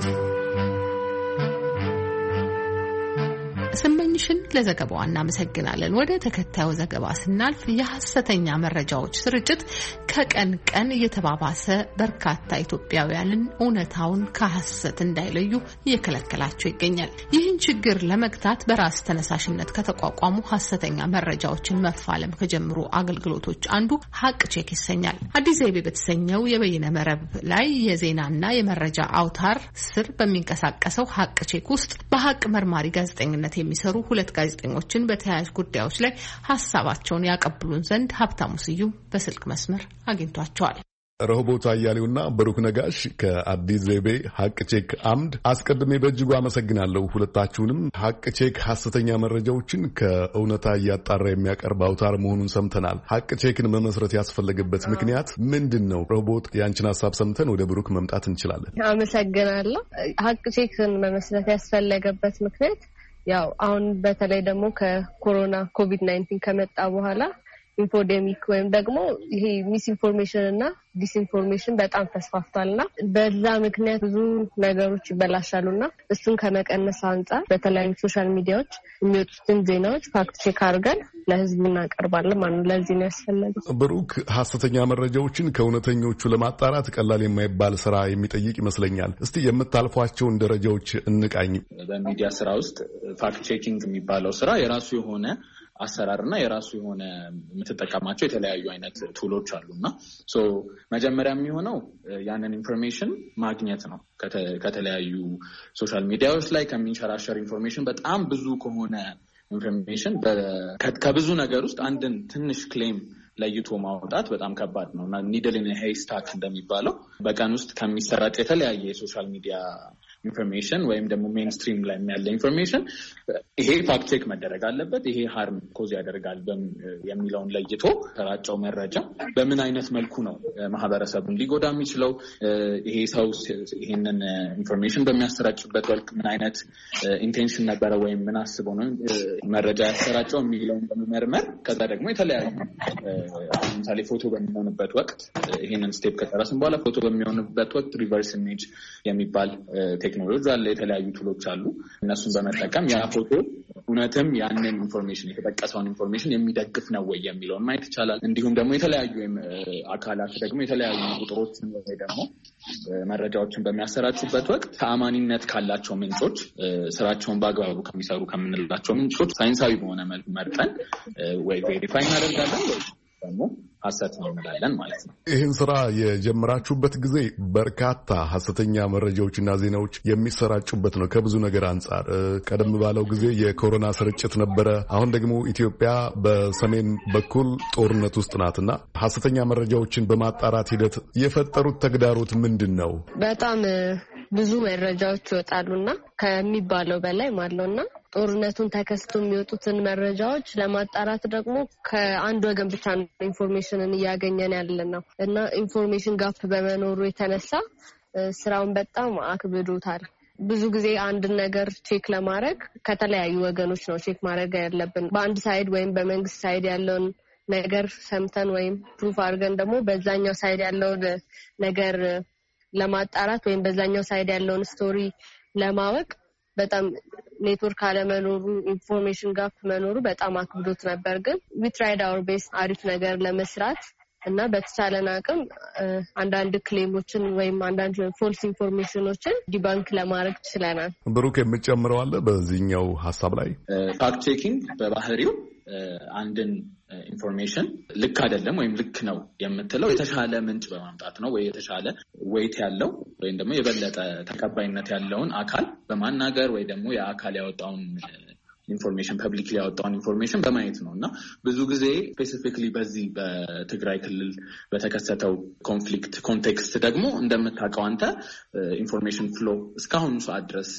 [SPEAKER 1] ስመኝሽን ለዘገባው እናመሰግናለን። ወደ ተከታዩ ዘገባ ስናልፍ የሐሰተኛ መረጃዎች ስርጭት ከቀን ቀን እየተባባሰ በርካታ ኢትዮጵያውያንን እውነታውን ከሐሰት እንዳይለዩ እየከለከላቸው ይገኛል። ይህን ችግር ለመግታት በራስ ተነሳሽነት ከተቋቋሙ ሐሰተኛ መረጃዎችን መፋለም ከጀምሩ አገልግሎቶች አንዱ ሀቅ ቼክ ይሰኛል። አዲስ ዘይቤ በተሰኘው የበይነ መረብ ላይ የዜናና የመረጃ አውታር ስር በሚንቀሳቀሰው ሀቅ ቼክ ውስጥ በሀቅ መርማሪ ጋዜጠኝነት የሚሰሩ ሁለት ጋዜጠኞችን በተያያዥ ጉዳዮች ላይ ሀሳባቸውን ያቀብሉን ዘንድ ሀብታሙ ስዩም በስልክ መስመር አግኝቷቸዋል።
[SPEAKER 20] ረሆቦት አያሌውና ብሩክ ነጋሽ ከአዲስ ዘይቤ ሀቅ ቼክ አምድ አስቀድሜ በእጅጉ አመሰግናለሁ። ሁለታችሁንም ሀቅ ቼክ ሐሰተኛ መረጃዎችን ከእውነታ እያጣራ የሚያቀርብ አውታር መሆኑን ሰምተናል። ሀቅ ቼክን መመስረት ያስፈለገበት ምክንያት ምንድን ነው? ረሆቦት ያንቺን ሀሳብ ሰምተን ወደ ብሩክ መምጣት እንችላለን።
[SPEAKER 21] አመሰግናለሁ። ሀቅ ቼክን መመስረት ያስፈለገበት ምክንያት ያው አሁን በተለይ ደግሞ ከኮሮና ኮቪድ ናይንቲን ከመጣ በኋላ ኢንፎዴሚክ ወይም ደግሞ ይሄ ሚስ ኢንፎርሜሽን እና ዲስኢንፎርሜሽን በጣም ተስፋፍቷልና በዛ ምክንያት ብዙ ነገሮች ይበላሻሉና እሱን ከመቀነስ አንጻር በተለያዩ ሶሻል ሚዲያዎች የሚወጡትን ዜናዎች ፋክት ቼክ አድርገን ለህዝቡ እናቀርባለን ማለት ነው። ለዚህ ነው ያስፈለገው።
[SPEAKER 20] ብሩክ፣ ሐሰተኛ መረጃዎችን ከእውነተኞቹ ለማጣራት ቀላል የማይባል ስራ የሚጠይቅ ይመስለኛል። እስቲ የምታልፏቸውን ደረጃዎች እንቃኝ።
[SPEAKER 22] በሚዲያ ስራ ውስጥ ፋክት ቼኪንግ የሚባለው ስራ የራሱ የሆነ አሰራርና የራሱ የሆነ የምትጠቀማቸው የተለያዩ አይነት ቱሎች አሉና ሶ መጀመሪያ የሚሆነው ያንን ኢንፎርሜሽን ማግኘት ነው። ከተለያዩ ሶሻል ሚዲያዎች ላይ ከሚንሸራሸር ኢንፎርሜሽን በጣም ብዙ ከሆነ ኢንፎርሜሽን ከብዙ ነገር ውስጥ አንድን ትንሽ ክሌም ለይቶ ማውጣት በጣም ከባድ ነው እና ኒድል ኢን ኤ ሄይስታክ እንደሚባለው በቀን ውስጥ ከሚሰራጭ የተለያየ የሶሻል ሚዲያ ኢንፎርሜሽን ወይም ደግሞ ሜንስትሪም ላይ ያለ ኢንፎርሜሽን ይሄ ፋክት ቼክ መደረግ አለበት፣ ይሄ ሃርም ኮዝ ያደርጋል የሚለውን ለይቶ ተራጨው መረጃ በምን አይነት መልኩ ነው ማህበረሰቡን ሊጎዳ የሚችለው፣ ይሄ ሰው ይሄንን ኢንፎርሜሽን በሚያሰራጭበት ወቅት ምን አይነት ኢንቴንሽን ነበረ ወይም ምን አስበው ነው መረጃ ያሰራጨው የሚለውን በመመርመር ከዛ ደግሞ የተለያዩ ለምሳሌ ፎቶ በሚሆንበት ወቅት ይሄንን ስቴፕ ከጨረስን በኋላ ፎቶ በሚሆንበት ወቅት ሪቨርስ ኢሜጅ የሚባል ቴክኒክ ቴክኖሎጂ አለ፣ የተለያዩ ቱሎች አሉ። እነሱን በመጠቀም ያ ፎቶ እውነትም ያንን ኢንፎርሜሽን የተጠቀሰውን ኢንፎርሜሽን የሚደግፍ ነው ወይ የሚለውን ማየት ይቻላል። እንዲሁም ደግሞ የተለያዩ አካላት ደግሞ የተለያዩ ቁጥሮችን ወይ ደግሞ መረጃዎችን በሚያሰራጩበት ወቅት ተአማኒነት ካላቸው ምንጮች ስራቸውን በአግባቡ ከሚሰሩ ከምንላቸው ምንጮች ሳይንሳዊ በሆነ መልኩ መርጠን ወይ ቬሪፋይ እናደርጋለን ወይ ደግሞ ሐሰት ነው እንላለን ማለት ነው።
[SPEAKER 20] ይህን ስራ የጀመራችሁበት ጊዜ በርካታ ሐሰተኛ መረጃዎችና ዜናዎች የሚሰራጩበት ነው። ከብዙ ነገር አንጻር ቀደም ባለው ጊዜ የኮሮና ስርጭት ነበረ። አሁን ደግሞ ኢትዮጵያ በሰሜን በኩል ጦርነት ውስጥ ናትና ሐሰተኛ መረጃዎችን በማጣራት ሂደት የፈጠሩት ተግዳሮት ምንድን ነው?
[SPEAKER 21] በጣም ብዙ መረጃዎች ይወጣሉና ከሚባለው በላይ ማለውና ጦርነቱን ተከስቶ የሚወጡትን መረጃዎች ለማጣራት ደግሞ ከአንድ ወገን ብቻ ኢንፎርሜሽንን እያገኘን ያለን ነው እና ኢንፎርሜሽን ጋፕ በመኖሩ የተነሳ ስራውን በጣም አክብዶታል። ብዙ ጊዜ አንድ ነገር ቼክ ለማድረግ ከተለያዩ ወገኖች ነው ቼክ ማድረግ ያለብን። በአንድ ሳይድ ወይም በመንግስት ሳይድ ያለውን ነገር ሰምተን ወይም ፕሩፍ አድርገን ደግሞ በዛኛው ሳይድ ያለውን ነገር ለማጣራት ወይም በዛኛው ሳይድ ያለውን ስቶሪ ለማወቅ በጣም ኔትወርክ አለመኖሩ ኢንፎርሜሽን ጋፕ መኖሩ በጣም አክብዶት ነበር። ግን ዊ ትራይድ አወር ቤስት አሪፍ ነገር ለመስራት እና በተቻለን አቅም አንዳንድ ክሌሞችን ወይም አንዳንድ ፎልስ ኢንፎርሜሽኖችን ዲባንክ ለማድረግ ችለናል።
[SPEAKER 20] ብሩክ የምትጨምረው አለ በዚህኛው ሀሳብ ላይ?
[SPEAKER 22] ፋክት ቼኪንግ በባህሪው አንድን ኢንፎርሜሽን ልክ አይደለም ወይም ልክ ነው የምትለው የተሻለ ምንጭ በማምጣት ነው ወይ የተሻለ ዌይት ያለው ወይም ደግሞ የበለጠ ተቀባይነት ያለውን አካል በማናገር ወይ ደግሞ የአካል ያወጣውን ኢንፎርሜሽን ፐብሊክ ያወጣውን ኢንፎርሜሽን በማየት ነው እና ብዙ ጊዜ ስፔሲፊክሊ በዚህ በትግራይ ክልል በተከሰተው ኮንፍሊክት ኮንቴክስት ደግሞ እንደምታውቀው አንተ ኢንፎርሜሽን ፍሎ እስካሁኑ ሰዓት ድረስ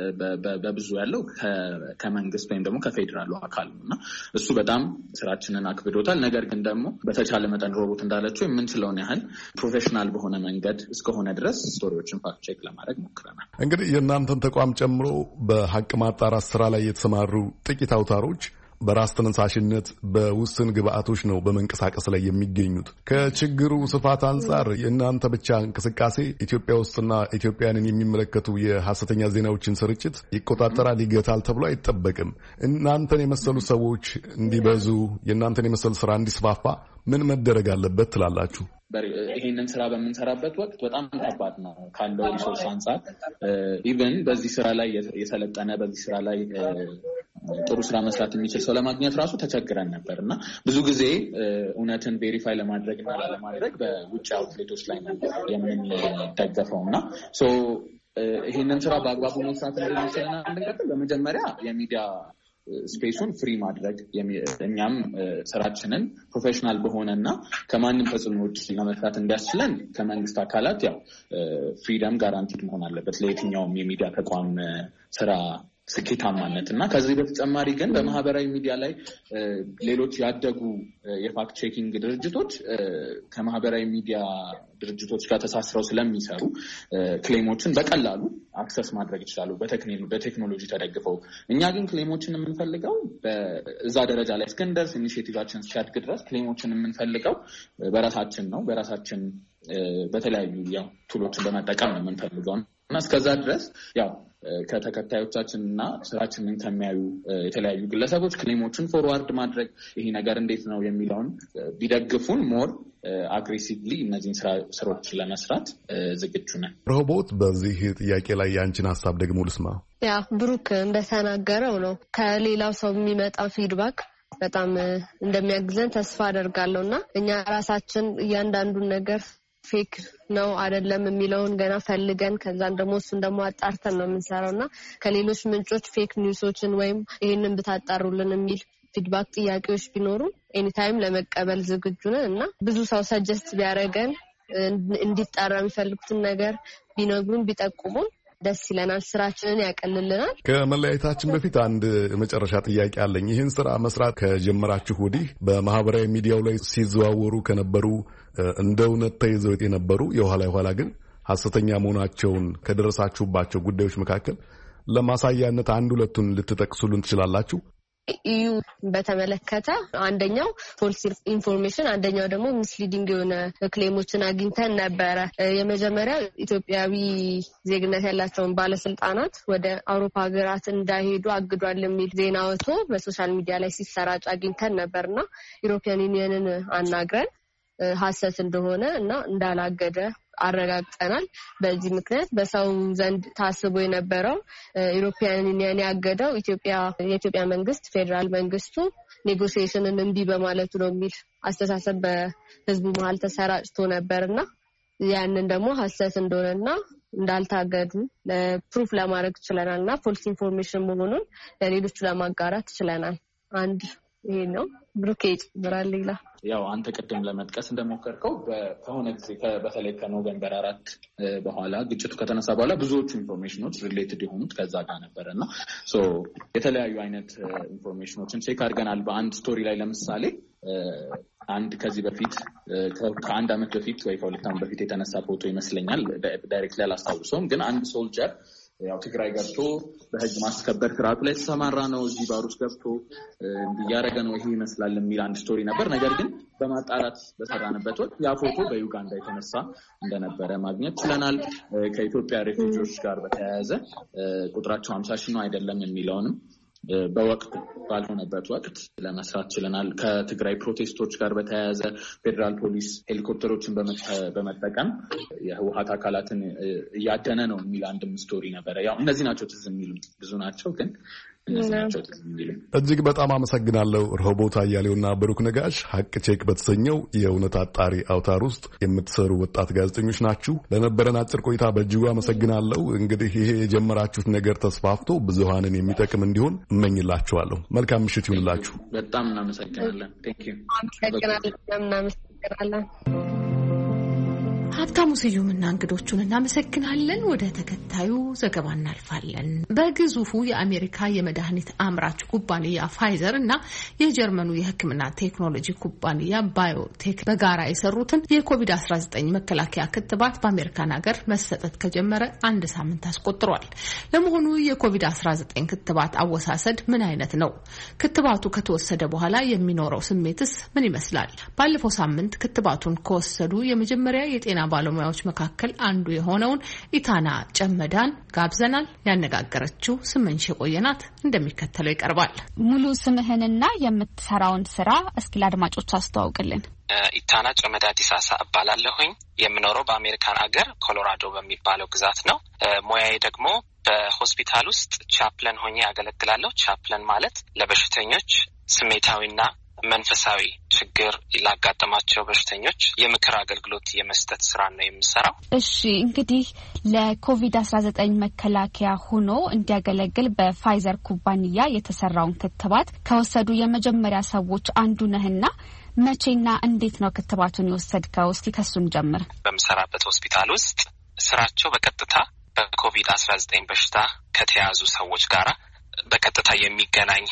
[SPEAKER 22] በብዙ ያለው ከመንግስት ወይም ደግሞ ከፌዴራሉ አካል ነው እና እሱ በጣም ስራችንን አክብዶታል። ነገር ግን ደግሞ በተቻለ መጠን ሮቦት እንዳለችው የምንችለውን ያህል ፕሮፌሽናል በሆነ መንገድ እስከሆነ ድረስ ስቶሪዎችን ፋክት ቼክ ለማድረግ ሞክረናል።
[SPEAKER 20] እንግዲህ የእናንተን ተቋም ጨምሮ በሀቅ ማጣራት ስራ ላይ የተሰማሩ ጥቂት አውታሮች በራስ ተነሳሽነት በውስን ግብአቶች ነው በመንቀሳቀስ ላይ የሚገኙት። ከችግሩ ስፋት አንጻር የእናንተ ብቻ እንቅስቃሴ ኢትዮጵያ ውስጥና ኢትዮጵያንን የሚመለከቱ የሐሰተኛ ዜናዎችን ስርጭት ይቆጣጠራል፣ ይገታል ተብሎ አይጠበቅም። እናንተን የመሰሉ ሰዎች እንዲበዙ፣ የእናንተን የመሰሉ ስራ እንዲስፋፋ ምን መደረግ አለበት ትላላችሁ?
[SPEAKER 22] ይህንን ስራ በምንሰራበት ወቅት በጣም ከባድ ነው ካለው ሪሶርስ አንጻር። ኢቨን በዚህ ስራ ላይ የሰለጠነ በዚህ ስራ ላይ ጥሩ ስራ መስራት የሚችል ሰው ለማግኘት ራሱ ተቸግረን ነበር እና ብዙ ጊዜ እውነትን ቬሪፋይ ለማድረግ እና ላለማድረግ በውጭ አውትሌቶች ላይ የምንደገፈው እና ይህንን ስራ በአግባቡ መስራት እንደሚችልና እንድንቀጥል በመጀመሪያ የሚዲያ ስፔሱን ፍሪ ማድረግ እኛም ስራችንን ፕሮፌሽናል በሆነና ከማንም ተጽዕኖዎች ለመስራት እንዲያስችለን ከመንግስት አካላት ያው ፍሪደም ጋራንቲድ መሆን አለበት ለየትኛውም የሚዲያ ተቋም ስራ ስኬታማነት እና ከዚህ በተጨማሪ ግን በማህበራዊ ሚዲያ ላይ ሌሎች ያደጉ የፋክት ቼኪንግ ድርጅቶች ከማህበራዊ ሚዲያ ድርጅቶች ጋር ተሳስረው ስለሚሰሩ ክሌሞችን በቀላሉ አክሰስ ማድረግ ይችላሉ በቴክኖሎጂ ተደግፈው። እኛ ግን ክሌሞችን የምንፈልገው በዛ ደረጃ ላይ እስክንደርስ ኢኒሺዬቲቫችን እስኪያድግ ድረስ ክሌሞችን የምንፈልገው በራሳችን ነው በራሳችን በተለያዩ ያው ቱሎችን በመጠቀም ነው የምንፈልገው እና እስከዛ ድረስ ያው ከተከታዮቻችን እና ስራችንን ከሚያዩ የተለያዩ ግለሰቦች ክሌሞችን ፎርዋርድ ማድረግ ይሄ ነገር እንዴት ነው የሚለውን ቢደግፉን ሞር አግሬሲቭሊ እነዚህን ስራዎች ለመስራት ዝግጁ ነን።
[SPEAKER 20] ሮቦት፣ በዚህ ጥያቄ ላይ የአንቺን ሀሳብ ደግሞ ልስማ።
[SPEAKER 21] ያ ብሩክ እንደተናገረው ነው ከሌላው ሰው የሚመጣ ፊድባክ በጣም እንደሚያግዘን ተስፋ አደርጋለሁ እና እኛ ራሳችን እያንዳንዱን ነገር ፌክ ነው አይደለም የሚለውን ገና ፈልገን ከዛን ደግሞ እሱን ደግሞ አጣርተን ነው የምንሰራውና ከሌሎች ምንጮች ፌክ ኒውሶችን ወይም ይሄንን ብታጣሩልን የሚል ፊድባክ ጥያቄዎች ቢኖሩ ኤኒታይም ለመቀበል ዝግጁ ነን እና ብዙ ሰው ሰጀስት ቢያደርገን እንዲጣራ የሚፈልጉትን ነገር ቢነግሩን ቢጠቁሙን ደስ ይለናል። ስራችንን ያቀልልናል።
[SPEAKER 20] ከመለያየታችን በፊት አንድ መጨረሻ ጥያቄ አለኝ። ይህን ስራ መስራት ከጀመራችሁ ወዲህ በማህበራዊ ሚዲያው ላይ ሲዘዋወሩ ከነበሩ እንደ እውነት ተይዘው የነበሩ የኋላ የኋላ ግን ሐሰተኛ መሆናቸውን ከደረሳችሁባቸው ጉዳዮች መካከል ለማሳያነት አንድ ሁለቱን ልትጠቅሱልን ትችላላችሁ?
[SPEAKER 21] ኢዩ በተመለከተ አንደኛው ፎልስ ኢንፎርሜሽን አንደኛው ደግሞ ሚስሊዲንግ የሆነ ክሌሞችን አግኝተን ነበረ። የመጀመሪያው ኢትዮጵያዊ ዜግነት ያላቸውን ባለስልጣናት ወደ አውሮፓ ሀገራት እንዳይሄዱ አግዷል የሚል ዜና ወጥቶ በሶሻል ሚዲያ ላይ ሲሰራጭ አግኝተን ነበርና ዩሮፒያን ዩኒየንን አናግረን ሐሰት እንደሆነ እና እንዳላገደ አረጋግጠናል። በዚህ ምክንያት በሰው ዘንድ ታስቦ የነበረው ዩሮፒያን ዩኒየን ያገደው ኢትዮጵያ የኢትዮጵያ መንግስት ፌደራል መንግስቱ ኔጎሲዬሽንን እምቢ በማለቱ ነው የሚል አስተሳሰብ በህዝቡ መሀል ተሰራጭቶ ነበርና ያንን ደግሞ ሐሰት እንደሆነና እንዳልታገዱ ለፕሩፍ ለማድረግ ችለናልና ፎልስ ኢንፎርሜሽን መሆኑን ለሌሎቹ ለማጋራት ችለናል። አንድ ይሄ ነው። ብሩኬት ብራሊላ
[SPEAKER 22] ያው አንተ ቅድም ለመጥቀስ እንደሞከርከው ከሆነ ጊዜ በተለይ ከኖቬምበር አራት በኋላ ግጭቱ ከተነሳ በኋላ ብዙዎቹ ኢንፎርሜሽኖች ሪሌትድ የሆኑት ከዛ ጋር ነበረና ሶ የተለያዩ አይነት ኢንፎርሜሽኖችን ቼክ አድርገናል። በአንድ ስቶሪ ላይ ለምሳሌ አንድ ከዚህ በፊት ከአንድ አመት በፊት ወይ ከሁለት አመት በፊት የተነሳ ፎቶ ይመስለኛል፣ ዳይሬክትሊ አላስታውሰውም፣ ግን አንድ ሶልጀር ያው ትግራይ ገብቶ በህግ ማስከበር ስርዓቱ ላይ ተሰማራ ነው። እዚህ ባሩስ ገብቶ እንዲያረገ ነው ይሄ ይመስላል የሚል አንድ ስቶሪ ነበር። ነገር ግን በማጣራት በሰራንበት ወቅት ያ ፎቶ በዩጋንዳ የተነሳ እንደነበረ ማግኘት ችለናል። ከኢትዮጵያ ሬፊውጂዎች ጋር በተያያዘ ቁጥራቸው ሀምሳ ሺህ ነው አይደለም የሚለውንም በወቅቱ ባልሆነበት ወቅት ለመስራት ችለናል። ከትግራይ ፕሮቴስቶች ጋር በተያያዘ ፌዴራል ፖሊስ ሄሊኮፕተሮችን በመጠቀም የህወሓት አካላትን እያደነ ነው የሚል አንድም ስቶሪ ነበረ። ያው እነዚህ ናቸው ትዝ የሚሉ፣ ብዙ ናቸው ግን
[SPEAKER 20] እጅግ በጣም አመሰግናለሁ። ረሆቦት አያሌውና ብሩክ ነጋሽ ሀቅ ቼክ በተሰኘው የእውነት አጣሪ አውታር ውስጥ የምትሰሩ ወጣት ጋዜጠኞች ናችሁ። ለነበረን አጭር ቆይታ በእጅጉ አመሰግናለሁ። እንግዲህ ይሄ የጀመራችሁት ነገር ተስፋፍቶ ብዙሃንን የሚጠቅም እንዲሆን እመኝላችኋለሁ። መልካም ምሽት ይሁንላችሁ።
[SPEAKER 22] በጣም እናመሰግናለን። ቴንክ ዩ።
[SPEAKER 21] እናመሰግናለን።
[SPEAKER 1] ሀብታሙ ስዩምና እንግዶቹን እናመሰግናለን። ወደ ተከታዩ ዘገባ እናልፋለን። በግዙፉ የአሜሪካ የመድኃኒት አምራች ኩባንያ ፋይዘር እና የጀርመኑ የሕክምና ቴክኖሎጂ ኩባንያ ባዮቴክ በጋራ የሰሩትን የኮቪድ አስራ ዘጠኝ መከላከያ ክትባት በአሜሪካን ሀገር መሰጠት ከጀመረ አንድ ሳምንት አስቆጥሯል። ለመሆኑ የኮቪድ አስራ ዘጠኝ ክትባት አወሳሰድ ምን አይነት ነው? ክትባቱ ከተወሰደ በኋላ የሚኖረው ስሜትስ ምን ይመስላል? ባለፈው ሳምንት ክትባቱን ከወሰዱ የመጀመሪያ የጤና ባለሙያዎች መካከል አንዱ የሆነውን ኢታና ጨመዳን ጋብዘናል። ያነጋገረችው ስመኝሽ የቆየናት እንደሚከተለው ይቀርባል።
[SPEAKER 19] ሙሉ ስምህንና የምትሰራውን ስራ እስኪ ለአድማጮች አስተዋውቅልን።
[SPEAKER 5] ኢታና ጨመዳ ዲሳሳ እባላለሁኝ። የምኖረው በአሜሪካን ሀገር ኮሎራዶ በሚባለው ግዛት ነው። ሙያዬ ደግሞ በሆስፒታል ውስጥ ቻፕለን ሆኜ ያገለግላለሁ። ቻፕለን ማለት ለበሽተኞች ስሜታዊና መንፈሳዊ ችግር ላጋጠማቸው በሽተኞች የምክር አገልግሎት የመስጠት ስራ ነው የምሰራው።
[SPEAKER 19] እሺ፣ እንግዲህ ለኮቪድ አስራ ዘጠኝ መከላከያ ሆኖ እንዲያገለግል በፋይዘር ኩባንያ የተሰራውን ክትባት ከወሰዱ የመጀመሪያ ሰዎች አንዱ ነህና መቼና እንዴት ነው ክትባቱን የወሰድከው? እስቲ ከሱን ጀምር።
[SPEAKER 5] በምሰራበት ሆስፒታል ውስጥ ስራቸው በቀጥታ በኮቪድ አስራ ዘጠኝ በሽታ ከተያዙ ሰዎች ጋራ በቀጥታ የሚገናኝ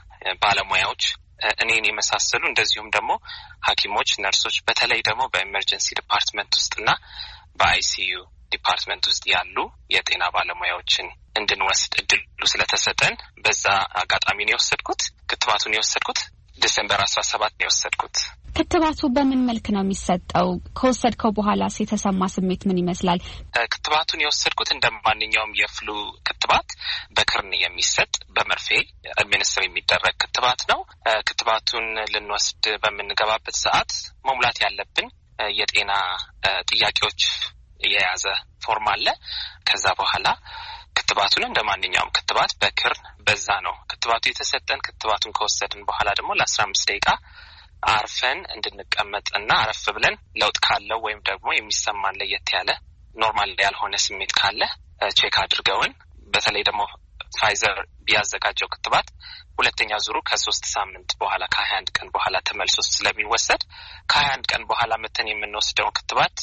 [SPEAKER 5] ባለሙያዎች እኔን የመሳሰሉ እንደዚሁም ደግሞ ሐኪሞች፣ ነርሶች በተለይ ደግሞ በኤመርጀንሲ ዲፓርትመንት ውስጥና በአይሲዩ ዲፓርትመንት ውስጥ ያሉ የጤና ባለሙያዎችን እንድንወስድ እድሉ ስለተሰጠን በዛ አጋጣሚ ነው የወሰድኩት። ክትባቱን የወሰድኩት ዲሴምበር አስራ ሰባት ነው የወሰድኩት።
[SPEAKER 19] ክትባቱ በምን መልክ ነው የሚሰጠው? ከወሰድከው በኋላ የተሰማ ስሜት ምን ይመስላል?
[SPEAKER 5] ክትባቱን የወሰድኩት እንደማንኛውም የፍሉ ክትባት በክርን የሚሰጥ በመርፌ አድሚኒስትር የሚደረግ ክትባት ነው። ክትባቱን ልንወስድ በምንገባበት ሰዓት መሙላት ያለብን የጤና ጥያቄዎች የያዘ ፎርም አለ። ከዛ በኋላ ክትባቱን እንደማንኛውም ክትባት በክርን በዛ ነው ክትባቱ የተሰጠን። ክትባቱን ከወሰድን በኋላ ደግሞ ለአስራ አምስት ደቂቃ አርፈን እንድንቀመጥና አረፍ ብለን ለውጥ ካለው ወይም ደግሞ የሚሰማን ለየት ያለ ኖርማል ያልሆነ ስሜት ካለ ቼክ አድርገውን በተለይ ደግሞ ፋይዘር ቢያዘጋጀው ክትባት ሁለተኛ ዙሩ ከሶስት ሳምንት በኋላ ከሀያ አንድ ቀን በኋላ ተመልሶ ስለሚወሰድ ከሀያ አንድ ቀን በኋላ መተን የምንወስደውን ክትባት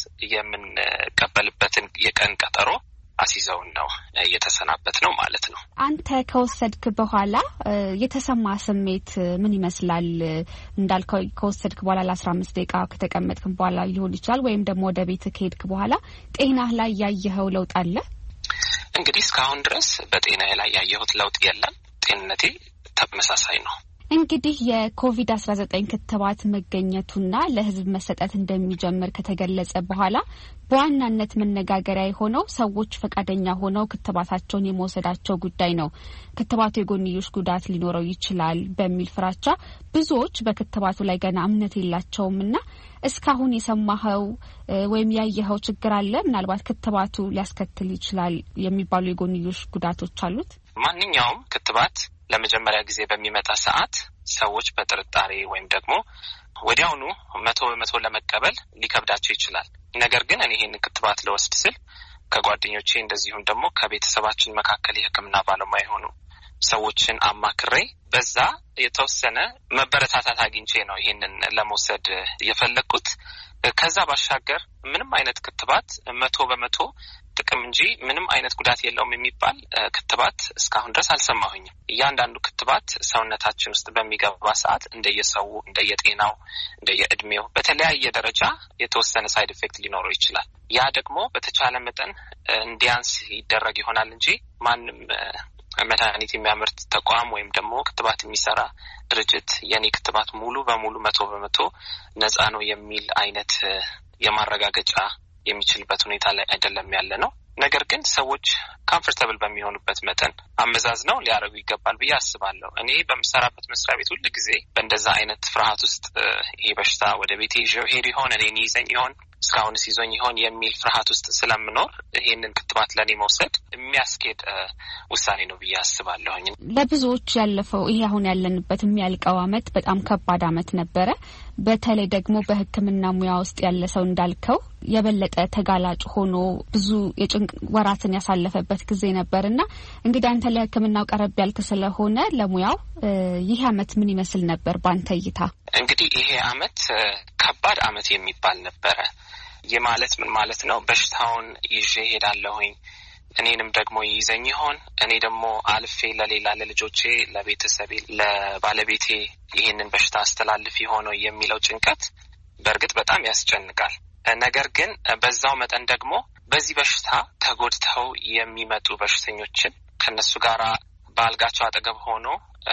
[SPEAKER 5] የምንቀበልበትን የቀን ቀጠሮ አሲዘውን ነው የተሰናበት ነው ማለት ነው።
[SPEAKER 19] አንተ ከወሰድክ በኋላ የተሰማ ስሜት ምን ይመስላል? እንዳልከው ከወሰድክ በኋላ ለአስራ አምስት ደቂቃ ከተቀመጥክ በኋላ ሊሆን ይችላል፣ ወይም ደግሞ ወደ ቤት ከሄድክ በኋላ ጤናህ ላይ ያየኸው ለውጥ አለ?
[SPEAKER 5] እንግዲህ እስካሁን ድረስ በጤናዬ ላይ ያየሁት ለውጥ የለም። ጤንነቴ ተመሳሳይ ነው።
[SPEAKER 19] እንግዲህ የኮቪድ አስራ ዘጠኝ ክትባት መገኘቱና ለህዝብ መሰጠት እንደሚጀምር ከተገለጸ በኋላ በዋናነት መነጋገሪያ የሆነው ሰዎች ፈቃደኛ ሆነው ክትባታቸውን የመውሰዳቸው ጉዳይ ነው። ክትባቱ የጎንዮሽ ጉዳት ሊኖረው ይችላል በሚል ፍራቻ ብዙዎች በክትባቱ ላይ ገና እምነት የላቸውምና እስካሁን የሰማኸው ወይም ያየኸው ችግር አለ? ምናልባት ክትባቱ ሊያስከትል ይችላል የሚባሉ የጎንዮሽ ጉዳቶች አሉት?
[SPEAKER 5] ማንኛውም ክትባት ለመጀመሪያ ጊዜ በሚመጣ ሰዓት ሰዎች በጥርጣሬ ወይም ደግሞ ወዲያውኑ መቶ በመቶ ለመቀበል ሊከብዳቸው ይችላል። ነገር ግን እኔ ይሄን ክትባት ለወስድ ስል ከጓደኞቼ እንደዚሁም ደግሞ ከቤተሰባችን መካከል የሕክምና ባለሙያ የሆኑ ሰዎችን አማክሬ በዛ የተወሰነ መበረታታት አግኝቼ ነው ይሄንን ለመውሰድ የፈለኩት። ከዛ ባሻገር ምንም አይነት ክትባት መቶ በመቶ ጥቅም እንጂ ምንም አይነት ጉዳት የለውም የሚባል ክትባት እስካሁን ድረስ አልሰማሁኝም። እያንዳንዱ ክትባት ሰውነታችን ውስጥ በሚገባ ሰዓት እንደየሰው እንደየጤናው እንደየእድሜው በተለያየ ደረጃ የተወሰነ ሳይድ ኢፌክት ሊኖረው ይችላል። ያ ደግሞ በተቻለ መጠን እንዲያንስ ይደረግ ይሆናል እንጂ ማንም መድኃኒት የሚያመርት ተቋም ወይም ደግሞ ክትባት የሚሰራ ድርጅት የኔ ክትባት ሙሉ በሙሉ መቶ በመቶ ነፃ ነው የሚል አይነት የማረጋገጫ የሚችልበት ሁኔታ ላይ አይደለም ያለ ነው። ነገር ግን ሰዎች ኮምፎርታብል በሚሆኑበት መጠን አመዛዝነው ሊያረጉ ይገባል ብዬ አስባለሁ። እኔ በምሰራበት መስሪያ ቤት ሁሉ ጊዜ በእንደዛ አይነት ፍርሃት ውስጥ ይሄ በሽታ ወደ ቤቴ ይዤው ሄድ ይሆን እኔን ይዘኝ ይሆን እስካሁንስ ይዞኝ ይሆን የሚል ፍርሃት ውስጥ ስለምኖር ይሄንን ክትባት ለኔ መውሰድ የሚያስኬድ ውሳኔ ነው ብዬ አስባለሁኝ።
[SPEAKER 19] ለብዙዎች ያለፈው ይሄ አሁን ያለንበት የሚያልቀው አመት በጣም ከባድ አመት ነበረ። በተለይ ደግሞ በሕክምና ሙያ ውስጥ ያለ ሰው እንዳልከው የበለጠ ተጋላጭ ሆኖ ብዙ የጭንቅ ወራትን ያሳለፈበት ጊዜ ነበርና እንግዲህ አንተ ለሕክምናው ቀረብ ያልክ ስለሆነ ለሙያው ይሄ አመት ምን ይመስል ነበር ባንተ እይታ?
[SPEAKER 5] እንግዲህ ይሄ አመት ከባድ አመት የሚባል ነበረ። የማለት ምን ማለት ነው? በሽታውን ይዤ ሄዳለሁኝ እኔንም ደግሞ ይዘኝ ይሆን እኔ ደግሞ አልፌ ለሌላ ለልጆቼ ለቤተሰቤ ለባለቤቴ ይሄንን በሽታ አስተላልፍ ይሆነው የሚለው ጭንቀት በእርግጥ በጣም ያስጨንቃል። ነገር ግን በዛው መጠን ደግሞ በዚህ በሽታ ተጎድተው የሚመጡ በሽተኞችን ከነሱ ጋር በአልጋቸው አጠገብ ሆኖ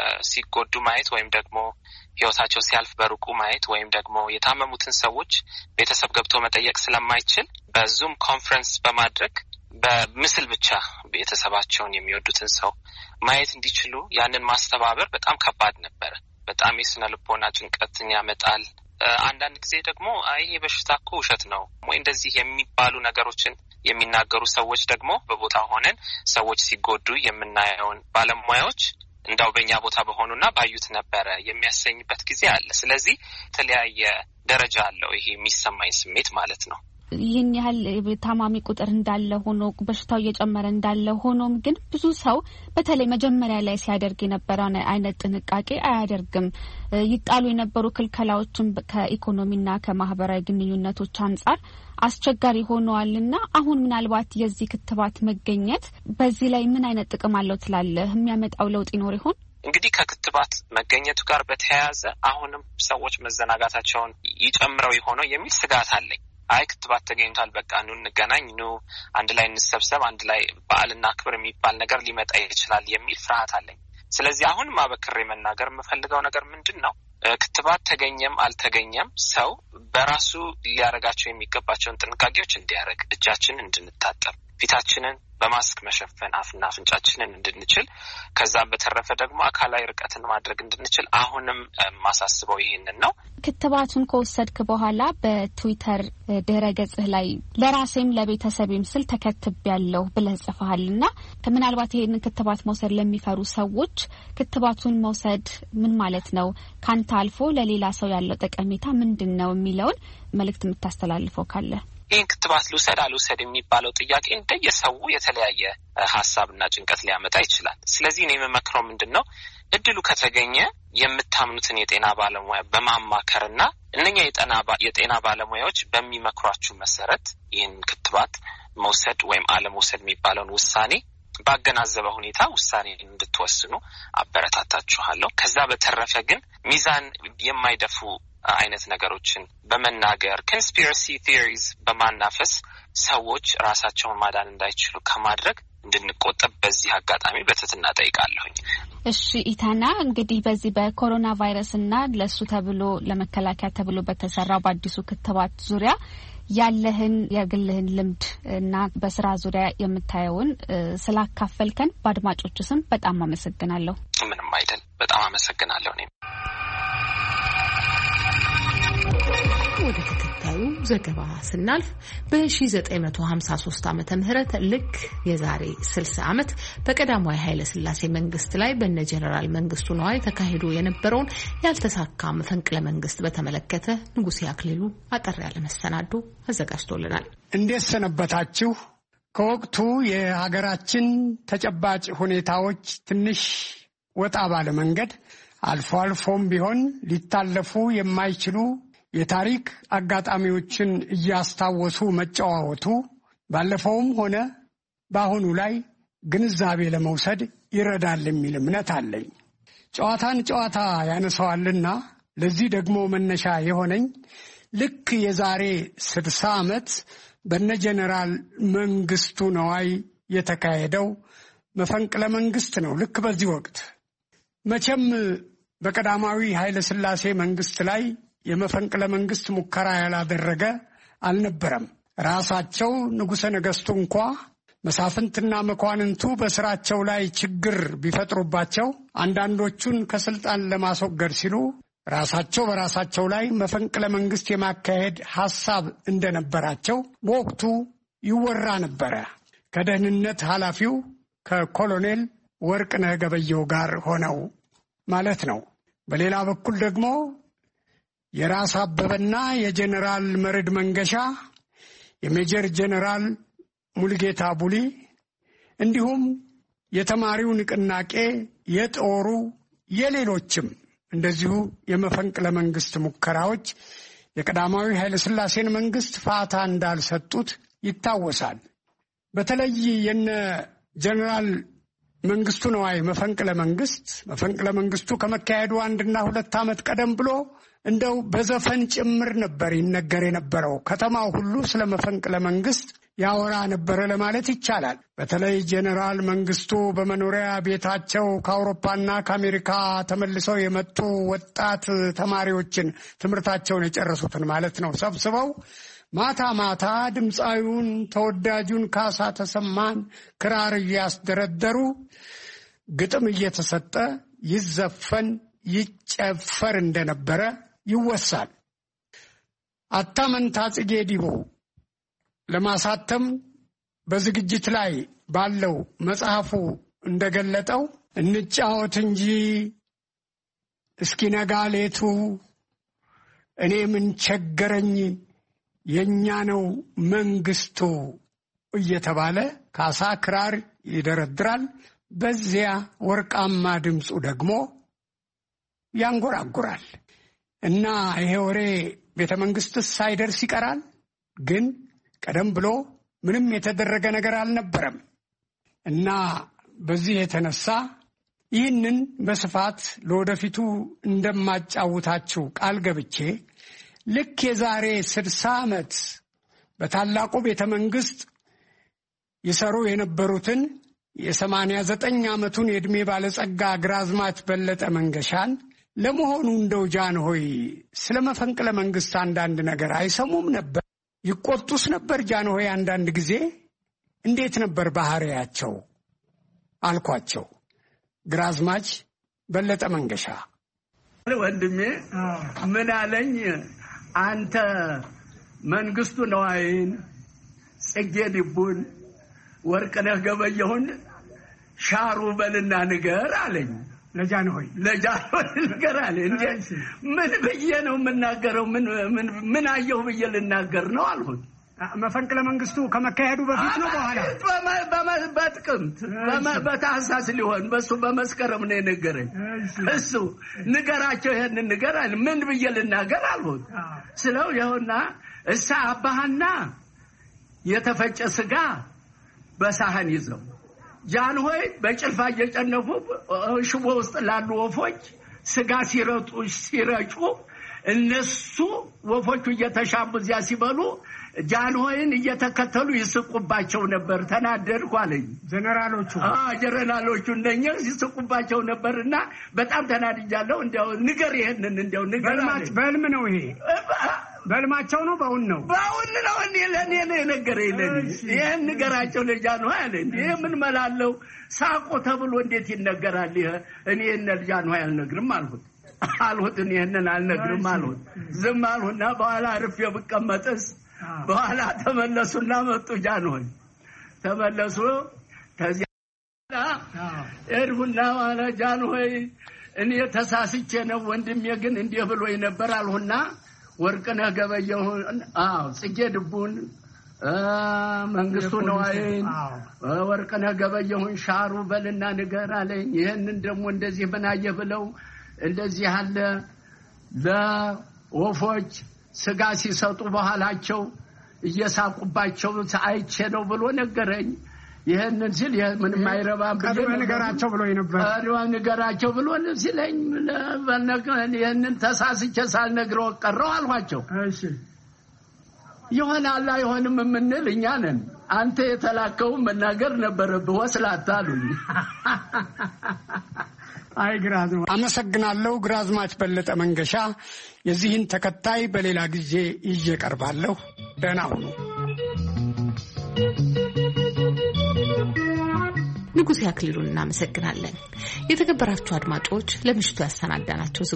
[SPEAKER 5] ሲጎዱ ማየት ወይም ደግሞ ህይወታቸው ሲያልፍ በሩቁ ማየት ወይም ደግሞ የታመሙትን ሰዎች ቤተሰብ ገብቶ መጠየቅ ስለማይችል በዙም ኮንፈረንስ በማድረግ በምስል ብቻ ቤተሰባቸውን የሚወዱትን ሰው ማየት እንዲችሉ ያንን ማስተባበር በጣም ከባድ ነበር። በጣም የስነ ልቦና ጭንቀትን ያመጣል። አንዳንድ ጊዜ ደግሞ አይ በሽታ እኮ ውሸት ነው ወይ እንደዚህ የሚባሉ ነገሮችን የሚናገሩ ሰዎች ደግሞ በቦታ ሆነን ሰዎች ሲጎዱ የምናየውን ባለሙያዎች እንዳው በእኛ ቦታ በሆኑና ባዩት ነበረ የሚያሰኝበት ጊዜ አለ። ስለዚህ የተለያየ ደረጃ አለው ይሄ የሚሰማኝ ስሜት ማለት ነው።
[SPEAKER 19] ይህን ያህል ታማሚ ቁጥር እንዳለ ሆኖ በሽታው እየጨመረ እንዳለ ሆኖም ግን ብዙ ሰው በተለይ መጀመሪያ ላይ ሲያደርግ የነበረው አይነት ጥንቃቄ አያደርግም። ይጣሉ የነበሩ ክልከላዎችን ከኢኮኖሚና ከማህበራዊ ግንኙነቶች አንጻር አስቸጋሪ ሆነዋልና አሁን ምናልባት የዚህ ክትባት መገኘት በዚህ ላይ ምን አይነት ጥቅም አለው ትላለህ? የሚያመጣው ለውጥ ይኖር ይሆን?
[SPEAKER 5] እንግዲህ ከክትባት መገኘቱ ጋር በተያያዘ አሁንም ሰዎች መዘናጋታቸውን ይጨምረው ይሆነው የሚል ስጋት አለኝ። አይ ክትባት ተገኝቷል በቃ ኑ እንገናኝ፣ ኑ አንድ ላይ እንሰብሰብ፣ አንድ ላይ በዓልና ክብር የሚባል ነገር ሊመጣ ይችላል የሚል ፍርሃት አለኝ። ስለዚህ አሁን ማበክሬ መናገር የምፈልገው ነገር ምንድን ነው? ክትባት ተገኘም አልተገኘም ሰው በራሱ ሊያረጋቸው የሚገባቸውን ጥንቃቄዎች እንዲያረግ፣ እጃችንን እንድንታጠብ፣ ፊታችንን በማስክ መሸፈን፣ አፍና አፍንጫችንን እንድንችል፣ ከዛም በተረፈ ደግሞ አካላዊ ርቀትን ማድረግ እንድንችል አሁንም ማሳስበው ይሄንን ነው።
[SPEAKER 19] ክትባቱን ከወሰድክ በኋላ በትዊተር ድረ ገጽህ ላይ ለራሴም ለቤተሰቤም ስል ተከትቤያለሁ ብለህ ጽፈሃልና ምናልባት ይሄንን ክትባት መውሰድ ለሚፈሩ ሰዎች ክትባቱን መውሰድ ምን ማለት ነው፣ ካንተ አልፎ ለሌላ ሰው ያለው ጠቀሜታ ምንድን ነው የሚለውን መልእክት የምታስተላልፈው ካለ?
[SPEAKER 5] ይህን ክትባት ልውሰድ አልውሰድ የሚባለው ጥያቄ እንደየሰው የተለያየ ሀሳብና ጭንቀት ሊያመጣ ይችላል። ስለዚህ እኔ የምመክረው ምንድን ነው፣ እድሉ ከተገኘ የምታምኑትን የጤና ባለሙያ በማማከርና እነኛ የጤና ባለሙያዎች በሚመክሯችሁ መሰረት ይህን ክትባት መውሰድ ወይም አለመውሰድ የሚባለውን ውሳኔ ባገናዘበ ሁኔታ ውሳኔ እንድትወስኑ አበረታታችኋለሁ። ከዛ በተረፈ ግን ሚዛን የማይደፉ አይነት ነገሮችን በመናገር ኮንስፒረሲ ቲዮሪስ በማናፈስ ሰዎች ራሳቸውን ማዳን እንዳይችሉ ከማድረግ እንድንቆጠብ በዚህ አጋጣሚ በትህትና ጠይቃለሁኝ።
[SPEAKER 19] እሺ ኢታና እንግዲህ በዚህ በኮሮና ቫይረስና ለሱ ተብሎ ለመከላከያ ተብሎ በተሰራው በአዲሱ ክትባት ዙሪያ ያለህን የግልህን ልምድ እና በስራ ዙሪያ የምታየውን ስላካፈልከን በአድማጮች ስም በጣም አመሰግናለሁ።
[SPEAKER 5] ምንም አይደል። በጣም አመሰግናለሁ። እኔ
[SPEAKER 1] ወደ ተከታዩ ዘገባ ስናልፍ በ1953 ዓመተ ምህረት ልክ የዛሬ ስልሳ ዓመት በቀዳማዊ ኃይለ ሥላሴ መንግስት ላይ በነ ጀነራል መንግስቱ ነዋይ ተካሂዶ የነበረውን ያልተሳካ መፈንቅለ መንግስት በተመለከተ ንጉሴ አክሊሉ አጠር ያለ መሰናዶ አዘጋጅቶልናል።
[SPEAKER 4] እንዴት ሰነበታችሁ? ከወቅቱ የሀገራችን ተጨባጭ ሁኔታዎች ትንሽ ወጣ ባለ መንገድ አልፎ አልፎም ቢሆን ሊታለፉ የማይችሉ የታሪክ አጋጣሚዎችን እያስታወሱ መጫወቱ ባለፈውም ሆነ በአሁኑ ላይ ግንዛቤ ለመውሰድ ይረዳል የሚል እምነት አለኝ። ጨዋታን ጨዋታ ያነሳዋልና ለዚህ ደግሞ መነሻ የሆነኝ ልክ የዛሬ ስድሳ ዓመት በነ ጀነራል መንግስቱ ነዋይ የተካሄደው መፈንቅለ መንግስት ነው። ልክ በዚህ ወቅት መቼም በቀዳማዊ ኃይለ ሥላሴ መንግስት ላይ የመፈንቅለ መንግስት ሙከራ ያላደረገ አልነበረም። ራሳቸው ንጉሠ ነገሥቱ እንኳ መሳፍንትና መኳንንቱ በስራቸው ላይ ችግር ቢፈጥሩባቸው አንዳንዶቹን ከስልጣን ለማስወገድ ሲሉ ራሳቸው በራሳቸው ላይ መፈንቅለ መንግስት የማካሄድ ሐሳብ እንደነበራቸው በወቅቱ ይወራ ነበረ። ከደህንነት ኃላፊው ከኮሎኔል ወርቅነህ ገበየሁ ጋር ሆነው ማለት ነው። በሌላ በኩል ደግሞ የራስ አበበና የጀነራል መርድ መንገሻ፣ የሜጀር ጀነራል ሙልጌታ ቡሊ እንዲሁም የተማሪው ንቅናቄ፣ የጦሩ፣ የሌሎችም እንደዚሁ የመፈንቅለ መንግስት ሙከራዎች የቀዳማዊ ኃይለ ሥላሴን መንግስት ፋታ እንዳልሰጡት ይታወሳል። በተለይ የነ ጀነራል መንግስቱ ነዋይ መፈንቅለ መንግስት መፈንቅለ መንግስቱ ከመካሄዱ አንድና ሁለት ዓመት ቀደም ብሎ እንደው በዘፈን ጭምር ነበር ይነገር የነበረው። ከተማው ሁሉ ስለ መፈንቅለ መንግስት ያወራ ነበረ ለማለት ይቻላል። በተለይ ጀነራል መንግስቱ በመኖሪያ ቤታቸው ከአውሮፓና ከአሜሪካ ተመልሰው የመጡ ወጣት ተማሪዎችን ትምህርታቸውን የጨረሱትን ማለት ነው ሰብስበው ማታ ማታ ድምፃዊውን ተወዳጁን ካሳ ተሰማን ክራር እያስደረደሩ ግጥም እየተሰጠ ይዘፈን ይጨፈር እንደነበረ ይወሳል። አታመንታ ጽጌ ዲቦ ለማሳተም በዝግጅት ላይ ባለው መጽሐፉ እንደገለጠው እንጫወት እንጂ እስኪነጋ ሌቱ እኔ ምን ቸገረኝ የኛ ነው መንግስቱ እየተባለ ካሳ ክራር ይደረድራል። በዚያ ወርቃማ ድምፁ ደግሞ ያንጎራጉራል እና ይሄ ወሬ ቤተ መንግስት ሳይደርስ ይቀራል። ግን ቀደም ብሎ ምንም የተደረገ ነገር አልነበረም እና በዚህ የተነሳ ይህንን በስፋት ለወደፊቱ እንደማጫውታችሁ ቃል ገብቼ ልክ የዛሬ ስድሳ ዓመት በታላቁ ቤተ መንግስት ይሰሩ የነበሩትን የሰማንያ ዘጠኝ ዓመቱን የዕድሜ ባለጸጋ ግራዝማች በለጠ መንገሻን ለመሆኑ እንደው ጃን ሆይ ስለ መፈንቅለ መንግስት አንዳንድ ነገር አይሰሙም ነበር? ይቆጡስ ነበር? ጃን ሆይ አንዳንድ ጊዜ እንዴት ነበር ባህሪያቸው አልኳቸው። ግራዝማች በለጠ መንገሻ
[SPEAKER 6] ወንድሜ ምን አለኝ፣ አንተ መንግስቱ ነዋይን፣ ጽጌ ዲቡን፣ ወርቅነህ ገበየሁን ሻሩ በልና ንገር አለኝ።
[SPEAKER 4] ለጃን ሆይ
[SPEAKER 6] ለጃን ሆይ ንገር አለ። እንዴ ምን ብዬ ነው የምናገረው? ምን ምን ምን አየሁ ብዬ ልናገር ነው አልሁት።
[SPEAKER 4] መፈንቅለ መንግስቱ ከመካሄዱ በፊት ነው በኋላ?
[SPEAKER 6] በጥቅምት በታህሳስ ሊሆን በሱ በመስከረም ነው የነገረኝ። እሱ ንገራቸው ይሄን ንገር አለ። ምን ብዬ ልናገር አልሁት። ስለው ይኸውና እሳ አባሃና የተፈጨ ስጋ በሳህን ይዘው ጃን ሆይ በጭልፋ እየጨነፉ ሽቦ ውስጥ ላሉ ወፎች ስጋ ሲረጡ ሲረጩ እነሱ ወፎቹ እየተሻቡ እዚያ ሲበሉ ጃንሆይን እየተከተሉ ይስቁባቸው ነበር። ተናደድኩ አለኝ።
[SPEAKER 4] ጀነራሎቹ
[SPEAKER 6] አዎ ጀነራሎቹ እንደኛ ይስቁባቸው ነበርና በጣም ተናድጃለሁ። እንደው ንገር ይሄንን እንደው ንገር።
[SPEAKER 4] በልም ነው ይሄ በልማቸው ነው በእውን ነው
[SPEAKER 6] በእውን ነው እኔ ለኔ ነው ነገረኝ። ለኔ ይሄን ንገራቸው ለጃንሆይ አለ። ይሄ ምን መላለው ሳቆ ተብሎ እንዴት ይነገራል? ይሄ እኔ እነ ጃንሆይ አልነግርም አልሁት አልሁት እኔ እነን አልነግርም አልሁት። ዝም አልሁና በኋላ አርፌ ብቀመጥስ በኋላ ተመለሱና መጡ ጃንሆይ ተመለሱ። ተዚያ እርሁና ዋላ ጃንሆይ እኔ ተሳስቼ ነው ወንድሜ ግን እንዲህ ብሎኝ ነበር አልሁና ወርቅነህ ገበየሁ አዎ ጽጌ ድቡን መንግስቱ ነዋይን ወርቅነህ ገበየሁን ሻሩ በልና ንገር አለኝ። ይሄንን ደግሞ እንደዚህ በናየ ብለው እንደዚህ አለ ለወፎች ስጋ ሲሰጡ በኋላቸው እየሳቁባቸው አይቼ ነው ብሎ ነገረኝ። ይሄንን ሲል ምን ማይረባም ብሎ
[SPEAKER 4] ነገራቸው ብሎ ነበር
[SPEAKER 6] አሪዋ ነገራቸው ብሎ ሲለኝ ለነገን ይሄንን ተሳስቼ ሳልነግረው ቀረው አልኋቸው።
[SPEAKER 4] እሺ
[SPEAKER 6] ይሆናል አይሆንም ምንል እኛ ነን። አንተ የተላከው መናገር ነበረብህ ወስላታሉኝ።
[SPEAKER 4] አይ ግራዝማ አመሰግናለሁ። ግራዝማች በለጠ መንገሻ። የዚህን ተከታይ በሌላ ጊዜ ይዤ ቀርባለሁ። ደህና ሁኑ።
[SPEAKER 1] ንጉሴ አክሊሉን እናመሰግናለን። የተከበራችሁ አድማጮች ለምሽቱ ያሰናዳናቸው